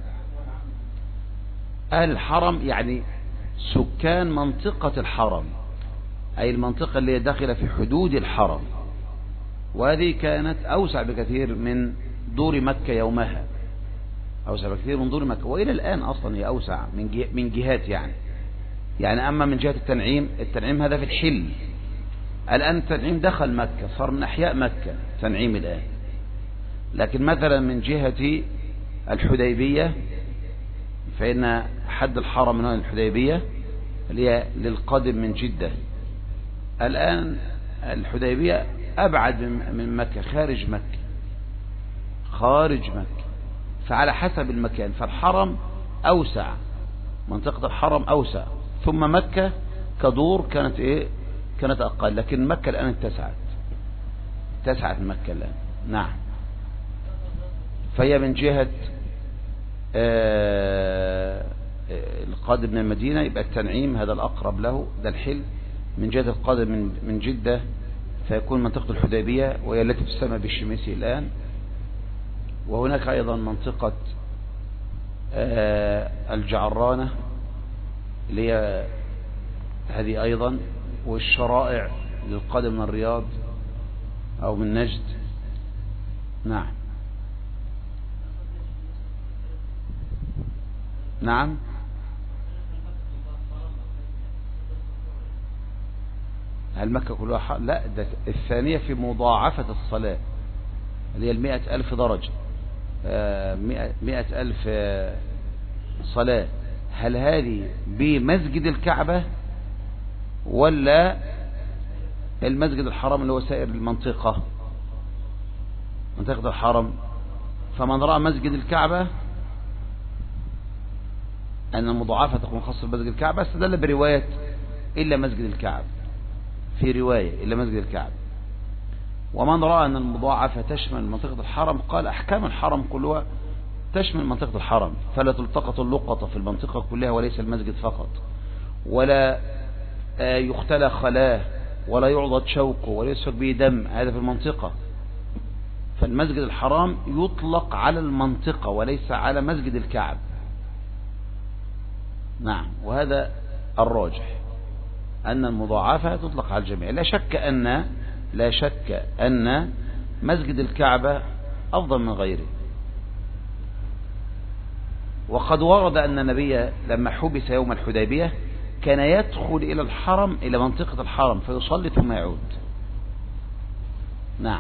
أهل الحرم يعني سكان منطقة الحرم، أي المنطقة اللي داخلة في حدود الحرم، وهذه كانت أوسع بكثير من دور مكة يومها، أوسع بكثير من دور مكة، وإلى الآن أصلا هي أوسع من جهات يعني أما من جهة التنعيم هذا في الحل. الآن التنعيم دخل مكة، صار من أحياء مكة تنعيم الآن. لكن مثلا من جهة الحديبية فإن حد الحرم من الحديبية اللي هي للقادم من جدة. الآن الحديبية أبعد من مكة، خارج مكة، فعلى حسب المكان، فالحرم أوسع، منطقة الحرم أوسع، ثم مكة كدور كانت أقل، لكن مكة الآن اتسعت مكة الآن. نعم. فهي من جهة القادم من المدينة يبقى التنعيم هذا الأقرب له، ده الحل. من جهة القادم من جدة فيكون منطقة الحديبية وهي التي تسمى بالشميسي الآن. وهناك أيضا منطقة الجعرانة اللي هي هذه أيضا، والشرائع للقادم من الرياض أو من نجد. نعم. نعم. هل مكة كلها حرم؟ لا، ده الثانية في مضاعفة الصلاة اللي هي 100,000 درجة، 100,000 صلاة. هل هذه بمسجد الكعبة ولا المسجد الحرام اللي هو سائر المنطقة، منطقة الحرم؟ فمن رأى مسجد الكعبة أن المضاعفة تكون خاصة بمسجد الكعبة استدل برواية إلا مسجد الكعبة، في رواية إلا مسجد الكعبة. ومن رأى أن المضاعفة تشمل منطقة الحرم قال أحكام الحرم كلها تشمل منطقة الحرم، فلا تلتقط اللقطة في المنطقة كلها وليس المسجد فقط، ولا يختلى خلاه، ولا يعضد شوكه، ولا يسفك به دم، هذا في المنطقة. فالمسجد الحرام يطلق على المنطقة وليس على مسجد الكعب. نعم، وهذا الراجح أن المضاعفة تطلق على الجميع. لا شك أن مسجد الكعبة أفضل من غيره. وقد ورد أن النبي لما حبس يوم الحديبية كان يدخل إلى الحرم، إلى منطقة الحرم، فيصلي ثم يعود. نعم.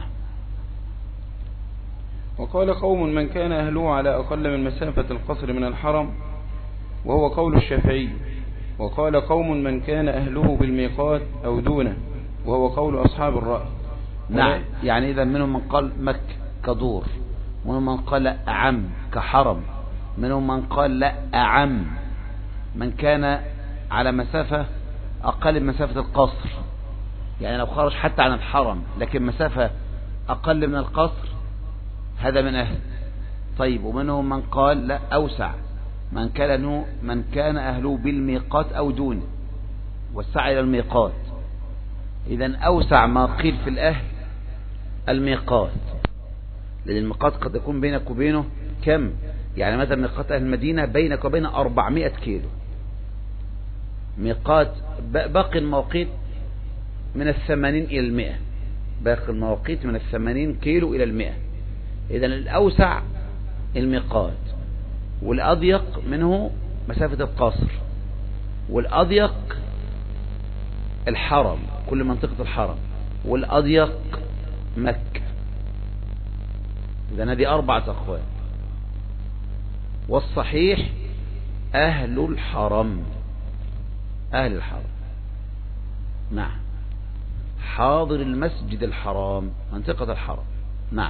وقال قوم من كان أهله على أقل من مسافة القصر من الحرم، وهو قول الشافعي. وقال قوم من كان أهله بالميقات أو دونه، وهو قول أصحاب الرأي. نعم، يعني إذا منهم من قال مكة كدور، ومنهم من قال لا أعم كحرم، منهم من قال لا أعم من كان على مسافة أقل من مسافة القصر، يعني لو خرج حتى عن الحرم لكن مسافة أقل من القصر هذا من أهل. طيب، ومنهم من قال لا أوسع، من كان أهله بالميقات أو دونه والسعي إلى الميقات. إذن أوسع ما قيل في الأهل الميقات، لأن الميقات قد يكون بينك وبينه كم؟ يعني مثلا ميقات أهل المدينة بينك وبين 400 كيلو. ميقات باقي المواقيت من 80 إلى 100، باقي المواقيت من 80 كيلو إلى 100. إذن الأوسع الميقات، والأضيق منه مسافة القصر، والأضيق الحرم، كل منطقة الحرم، والأضيق مكة. إذن هذه 4 أقوال، والصحيح أهل الحرم، أهل الحرم. نعم، حاضر المسجد الحرام، منطقة الحرم. نعم.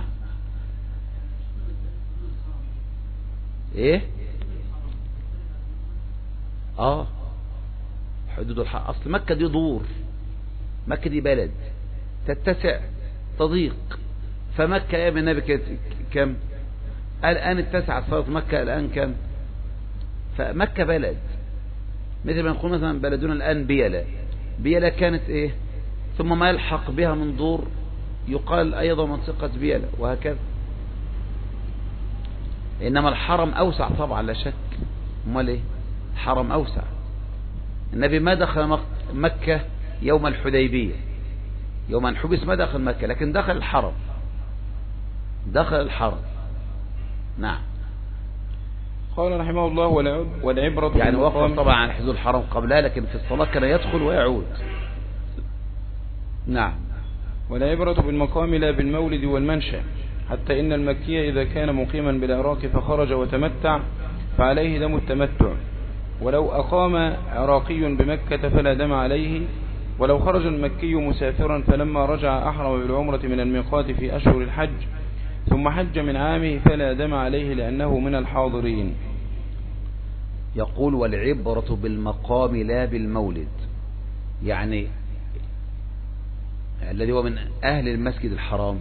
ايه؟ حدود الحرم. اصل مكة دي دور، مكة دي بلد تتسع تضيق. فمكة ايام النبي كم؟ الان اتسعت صارت مكة الان كم؟ فمكة بلد، مثل ما نقول مثلا بلدنا الان بيلا كانت ايه؟ ثم ما يلحق بها من دور يقال ايضا منطقة بيلا، وهكذا. إنما الحرم أوسع طبعا لا شك. امال ايه؟ الحرم أوسع. النبي ما دخل مكة يوم الحديبية، يوم أن حبس ما دخل مكة، لكن دخل الحرم، دخل الحرم. نعم. قال رحمه الله والعبرة يعني وقف طبعا عن حدود الحرم قبلها، لكن في الصلاة كان يدخل ويعود. نعم. والعبرة بالمقام لا بالمولد والمنشأ، حتى إن المكي إذا كان مقيما بالعراق فخرج وتمتع فعليه دم التمتع، ولو أقام عراقي بمكة فلا دم عليه، ولو خرج المكي مسافرا فلما رجع أحرم بالعمرة من الميقات في أشهر الحج ثم حج من عامه فلا دم عليه لأنه من الحاضرين. يقول والعبرة بالمقام لا بالمولد، يعني الذي هو من أهل المسجد الحرام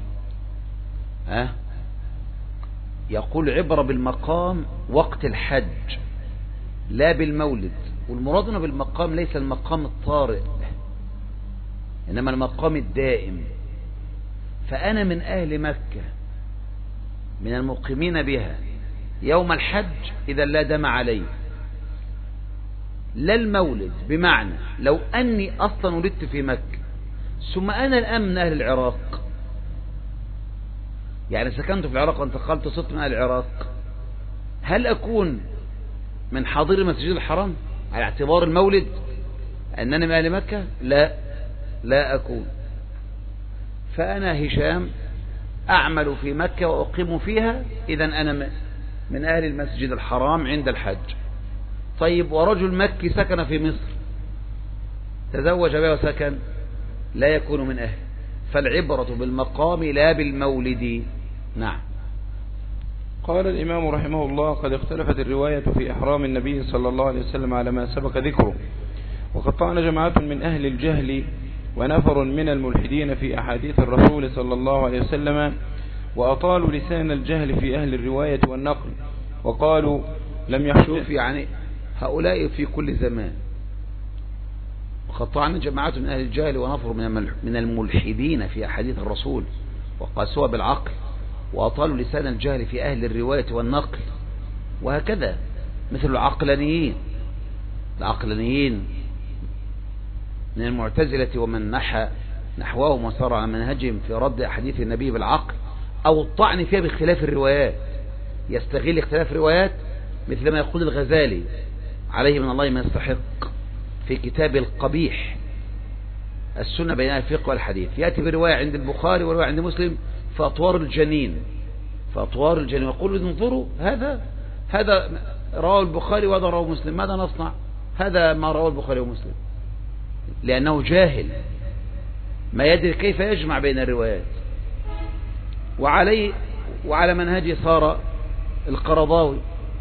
يقول عبرة بالمقام وقت الحج لا بالمولد. والمرادنا بالمقام ليس المقام الطارئ، إنما المقام الدائم. فأنا من أهل مكة من المقيمين بها يوم الحج إذا لا دم علي، لا المولد. بمعنى لو أني أصلا ولدت في مكة ثم أنا الآن من أهل العراق، يعني سكنت في العراق وانتقلت صرت من أهل العراق، هل أكون من حاضر المسجد الحرام على اعتبار المولد أنني من أهل مكة؟ لا أكون. فأنا هشام أعمل في مكة وأقيم فيها، إذن أنا من أهل المسجد الحرام عند الحج. طيب ورجل مكي سكن في مصر تزوج بها وسكن، لا يكون من أهل. فالعبرة بالمقام لا بالمولد. نعم. قال الإمام رحمه الله: قد اختلفت الرواية في إحرام النبي صلى الله عليه وسلم على ما سبق ذكره، وقد طعن جماعة من أهل الجهل ونفر من الملحدين في أحاديث الرسول صلى الله عليه وسلم، وأطالوا لسان الجهل في أهل الرواية والنقل، وقالوا لم شوف يعني هؤلاء في كل زمان. وقد طعن جماعة من أهل الجهل ونفر من الملحدين في أحاديث الرسول وقاسوها بالعقل، وأطالوا لسان الجهل في أهل الرواية والنقل، وهكذا مثل العقلانيين من المعتزلة ومن نحوهم وسار على منهجهم في رد أحاديث النبي بالعقل أو الطعن فيها باختلاف الروايات. يستغل اختلاف الروايات مثل ما يقول الغزالي عليه من الله ما يستحق في كتاب القبيح السنة بين الفقه والحديث. يأتي برواية عند البخاري ورواية عند مسلم فأطوار الجنين يقول انظروا هذا رواه البخاري وهذا رواه مسلم، ماذا نصنع؟ هذا ما رواه البخاري ومسلم، لأنه جاهل ما يدري كيف يجمع بين الروايات. وعلى منهجه صار القرضاوي،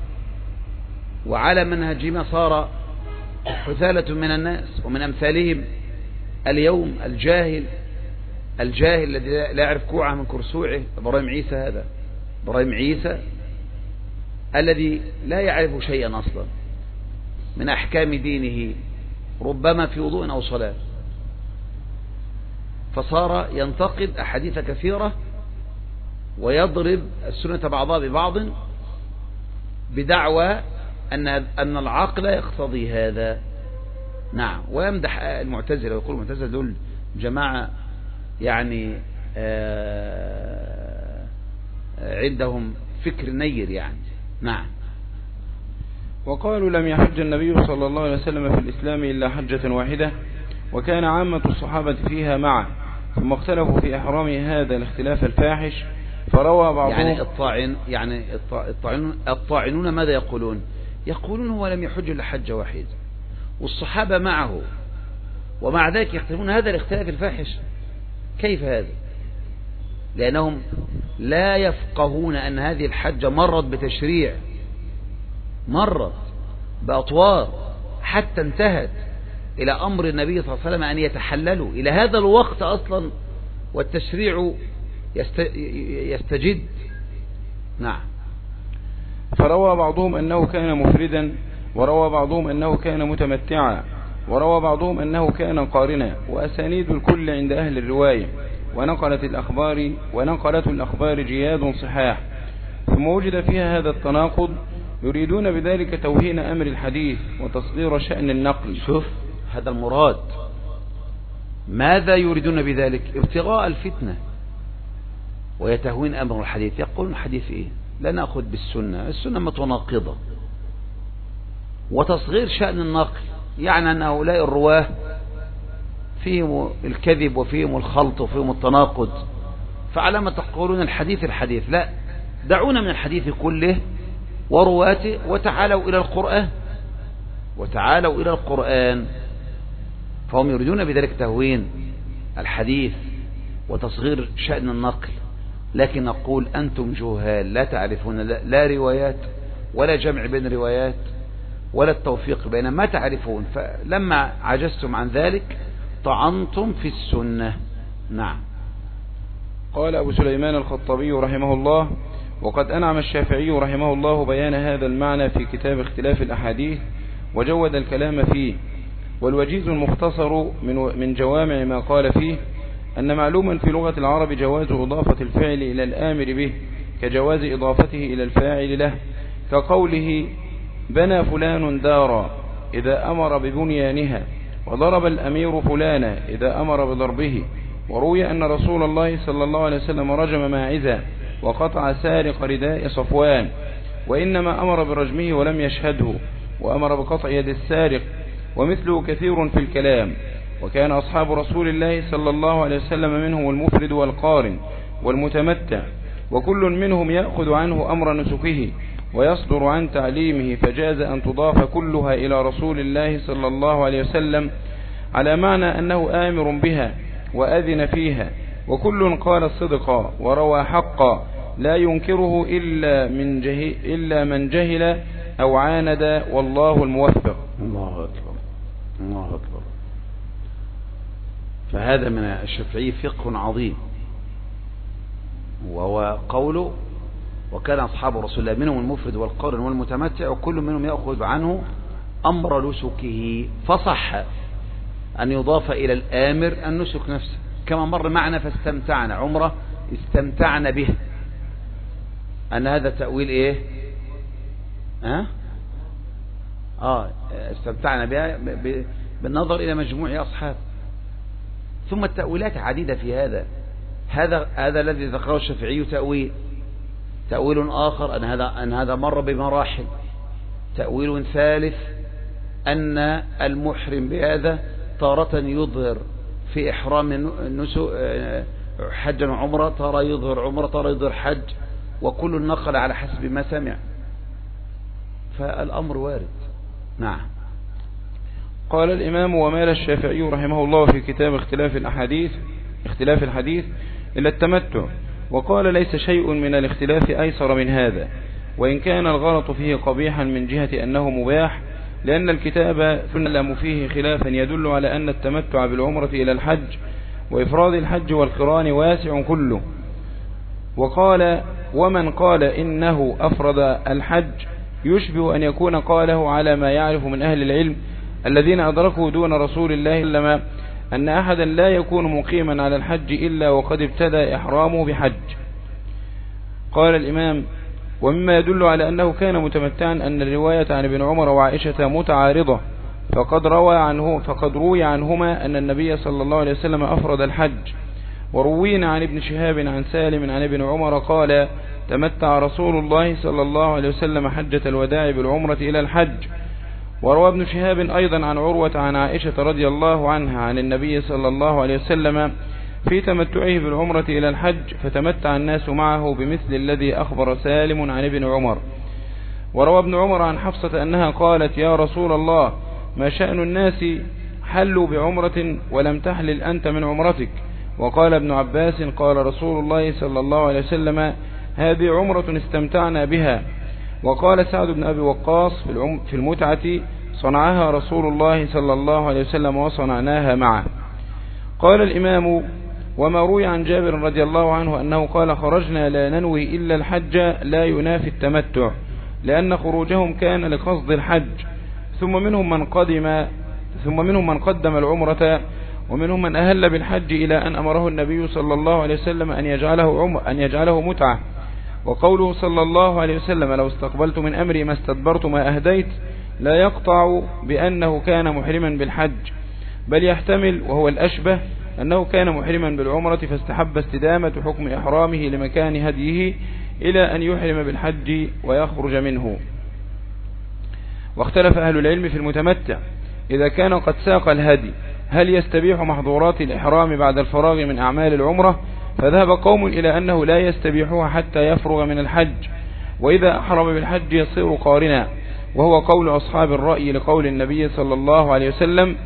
وعلى منهجهما صار حثالة من الناس ومن أمثالهم اليوم الجاهل الذي لا يعرف كوعه من كرسوعه، إبراهيم عيسى الذي لا يعرف شيئا أصلا من أحكام دينه، ربما في وضوء أو صلاة، فصار ينتقد أحاديث كثيرة ويضرب السنة بعضها ببعض بدعوى أن العقل يقتضي هذا. نعم. ويمدح المعتزلة ويقول المعتزلة دول جماعة يعني عندهم فكر نير يعني. نعم. وقالوا لم يحج النبي صلى الله عليه وسلم في الإسلام إلا حجة واحدة، وكان عامة الصحابة فيها معه، ثم اختلفوا في إحرام هذا الاختلاف الفاحش، فروى بعضهم يعني الطاعنون ماذا يقولون؟ يقولون هو لم يحج إلا حجة واحدة والصحابة معه، ومع ذلك يختلفون هذا الاختلاف الفاحش. كيف هذا؟ لأنهم لا يفقهون أن هذه الحجة مرت بتشريع، مرت بأطوار حتى انتهت إلى أمر النبي صلى الله عليه وسلم أن يتحللوا إلى هذا الوقت أصلا، والتشريع يستجد. نعم. فروى بعضهم أنه كان مفردا، وروى بعضهم أنه كان متمتعا، وروى بعضهم أنه كان قارنا، وأسانيد الكل عند أهل الرواية، ونقلت الأخبار جياد صحاح، ثم وجد فيها هذا التناقض، يريدون بذلك توهين أمر الحديث وتصغير شأن النقل. شوف هذا المراد. ماذا يريدون بذلك؟ ابتغاء الفتنة ويتهوين أمر الحديث. يقولون الحديث إيه؟ لا نأخذ بالسنة، السنة متناقضة، وتصغير شأن النقل، يعني أن هؤلاء الرواه فيهم الكذب وفيهم الخلط وفيهم التناقض، فعلى ما تقولون الحديث لا، دعونا من الحديث كله ورواته وتعالوا إلى القرآن. فهم يريدون بذلك تهوين الحديث وتصغير شأن النقل. لكن نقول أنتم جهال لا تعرفون لا روايات ولا جمع بين روايات ولا التوفيق بين ما تعرفون، فلما عجزتم عن ذلك طعنتم في السنة. نعم. قال أبو سليمان الخطابي رحمه الله: وقد أنعم الشافعي رحمه الله بيان هذا المعنى في كتاب اختلاف الأحاديث وجود الكلام فيه، والوجيز المختصر من جوامع ما قال فيه أن معلوما في لغة العرب جواز إضافة الفعل إلى الآمر به كجواز إضافته إلى الفاعل له، كقوله بنى فلان دارا إذا أمر ببنيانها، وضرب الأمير فلانا إذا أمر بضربه. وروي أن رسول الله صلى الله عليه وسلم رجم ماعزا وقطع سارق رداء صفوان، وإنما أمر برجمه ولم يشهده، وأمر بقطع يد السارق، ومثله كثير في الكلام. وكان أصحاب رسول الله صلى الله عليه وسلم منهم المفرد والقارن والمتمتع، وكل منهم يأخذ عنه أمر نسكه ويصدر عن تعليمه، فجاز أن تضاف كلها إلى رسول الله صلى الله عليه وسلم على معنى أنه آمر بها وأذن فيها. وكل قال الصدق وروى حقا لا ينكره إلا من جهل أو عاند، والله الموفق. الله أكبر، الله أكبر. فهذا من الشافعي فقه عظيم، وهو قوله وكان أصحاب رسول الله منهم المفرد والقارن والمتمتع، وكل منهم يأخذ عنه أمر نسكه، فصح أن يضاف إلى الآمر النسك نفسه، كما مر معنا فاستمتعنا عمره استمتعنا به، أن هذا تأويل إيه؟ استمتعنا بها بالنظر إلى مجموع أصحاب. ثم التأويلات عديدة في هذا الذي ذكره الشافعي تأويل آخر أن هذا مر بمراحل. تأويل ثالث أن المحرم بهذا تارة يظهر في إحرام حجا وعمرة، تارة يظهر عمرة، تارة يظهر حج، وكل نقل على حسب ما سمع، فالأمر وارد. نعم. قال الإمام: ومال الشافعي رحمه الله في كتاب اختلاف الحديث إلى التمتع، وقال: ليس شيء من الاختلاف أيسر من هذا، وإن كان الغلط فيه قبيحا من جهة أنه مباح، لأن الكتاب ثلم فيه خلافا يدل على أن التمتع بالعمرة إلى الحج وإفراد الحج والقران واسع كله. وقال: ومن قال إنه أفرد الحج يشبه أن يكون قاله على ما يعرف من أهل العلم الذين أدركوا دون رسول الله إلا أن أحدا لا يكون مقيما على الحج إلا وقد ابتدى إحرامه بحج. قال الإمام: ومما يدل على أنه كان متمتعا أن الرواية عن ابن عمر وعائشة متعارضة، فقد روي عنهما أن النبي صلى الله عليه وسلم أفرد الحج، وروينا عن ابن شهاب عن سالم عن ابن عمر قال: تمتع رسول الله صلى الله عليه وسلم حجة الوداع بالعمرة إلى الحج. وروى ابن شهاب أيضا عن عروة عن عائشة رضي الله عنها عن النبي صلى الله عليه وسلم في تمتعه بالعمرة إلى الحج، فتمتع الناس معه بمثل الذي أخبر سالم عن ابن عمر. وروى ابن عمر عن حفصة أنها قالت: يا رسول الله، ما شأن الناس حلوا بعمرة ولم تحلل أنت من عمرتك؟ وقال ابن عباس: قال رسول الله صلى الله عليه وسلم: هذه عمرة استمتعنا بها. وقال سعد بن أبي وقاص في المتعة: صنعها رسول الله صلى الله عليه وسلم وصنعناها معه. قال الإمام: وما روي عن جابر رضي الله عنه أنه قال: خرجنا لا ننوي إلا الحج لا ينافي التمتع، لأن خروجهم كان لقصد الحج، ثم منهم من قدم العمرة، ومنهم من أهل بالحج إلى أن أمره النبي صلى الله عليه وسلم أن يجعله متعة. وقوله صلى الله عليه وسلم: لو استقبلت من أمري ما استدبرت ما أهديت، لا يقطع بأنه كان محرما بالحج، بل يحتمل وهو الأشبه أنه كان محرما بالعمرة فاستحب استدامة حكم إحرامه لمكان هديه إلى أن يحرم بالحج ويخرج منه. واختلف أهل العلم في المتمتع إذا كان قد ساق الهدي هل يستبيح محظورات الإحرام بعد الفراغ من أعمال العمرة؟ فذهب قوم إلى أنه لا يستبيحها حتى يفرغ من الحج، وإذا أحرم بالحج يصير قارنا، وهو قول أصحاب الرأي لقول النبي صلى الله عليه وسلم: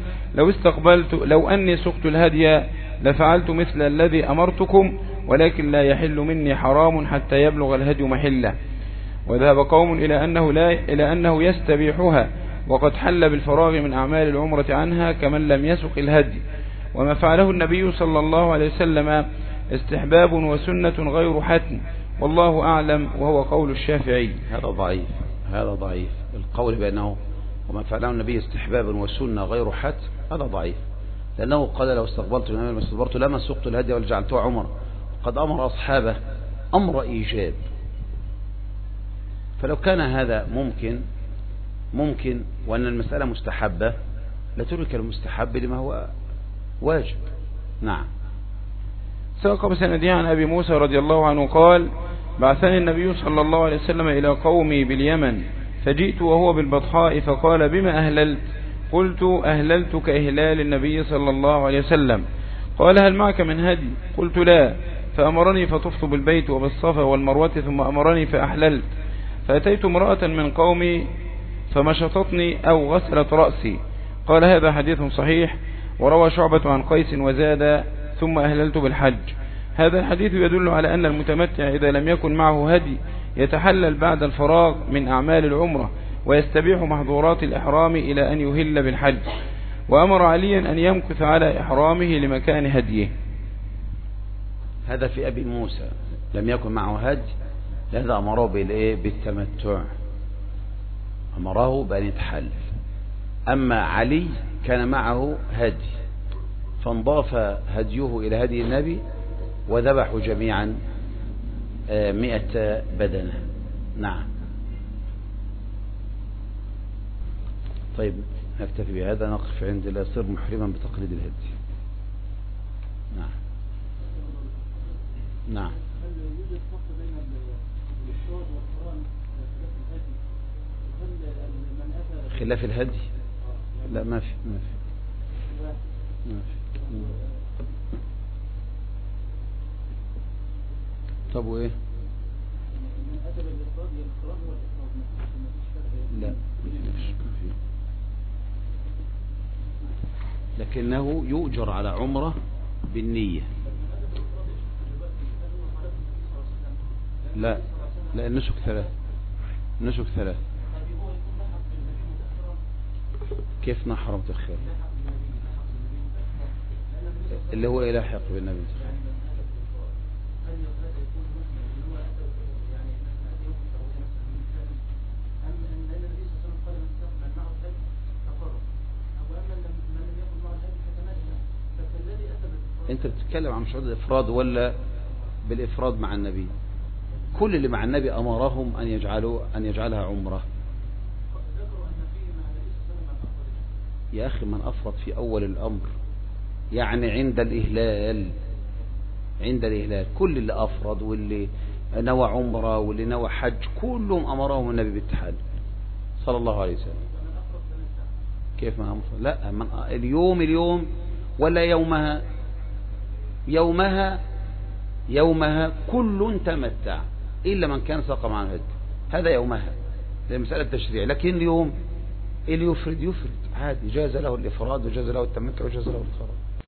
لو أني سقت الهدي لفعلت مثل الذي أمرتكم، ولكن لا يحل مني حرام حتى يبلغ الهدي محله. وذهب قوم إلى أنه يستبيحها وقد حل بالفراغ من أعمال العمرة عنها كمن لم يسق الهدي، وما فعله النبي صلى الله عليه وسلم استحباب وسنة غير حتم، والله أعلم، وهو قول الشافعي. هذا ضعيف القول بأنه وما فعله النبي استحبابا وسنة غير حتم، هذا ضعيف، لأنه قال: لو استقبلت من أمر ما استدبرت لما سقت الهدي ولجعلته عمر، قد أمر أصحابه أمر إيجاب. فلو كان هذا ممكن وأن المسألة مستحبة لترك المستحب لما هو واجب. نعم. ساق بسنده عن أبي موسى رضي الله عنه قال: بعثني النبي صلى الله عليه وسلم إلى قومي باليمن فجئت وهو بالبطحاء فقال بما أهللت؟ قلت أهللت كإهلال النبي صلى الله عليه وسلم. قال هل معك من هدي؟ قلت لا. فأمرني فطفت بالبيت وبالصفا والمروة ثم أمرني فأحللت. فأتيت امرأة من قومي فمشطتني أو غسلت رأسي. قال هذا حديث صحيح. وروى شعبة عن قيس وزاد ثم أهللت بالحج. هذا الحديث يدل على أن المتمتع إذا لم يكن معه هدي يتحلل بعد الفراغ من أعمال العمرة ويستبيح محظورات الإحرام إلى أن يهل بالحج. وأمر عليا أن يمكث على إحرامه لمكان هديه. هذا في أبي موسى لم يكن معه هدي، لهذا أمره بالتمتع، أمره بأن يتحلل. أما علي كان معه هدي فانضاف هديه إلى هدي النبي وذبحوا جميعا 100 بدنة. نعم. طيب نكتفي بهذا، نقف عند لا يصير محرما بتقليد الهدي. نعم. نعم. هل يوجد فرق بين الإفراد والقران خلاف الهدي؟ هل من أتى خلاف الهدي؟ لا ما في. طب وايه؟ من أتى بالإفراد القران هو الإفراد، ما فيش فرق. لا ما في. لكنه يؤجر على عمره بالنية. لا النسك 3. كيف نحر متأخر؟ اللي هو يلاحق بالنبي. انت بتتكلم عن مشروع الافراد ولا بالافراد مع النبي؟ كل اللي مع النبي امرهم ان يجعلها عمره. يا اخي من افرض في اول الامر، يعني عند الاهلال كل اللي افرض واللي نوى عمره واللي نوى حج كلهم امرهم النبي بالتحلل صلى الله عليه وسلم. كيف ما أفرض؟ لا من اليوم ولا يومها كل تمتع إلا من كان ساق معه الهدي، هذا يومها، هذه مسألة تشريع. لكن اليوم اللي يفرد عادي، جاز له الإفراد وجاز له التمتع وجاز له القران.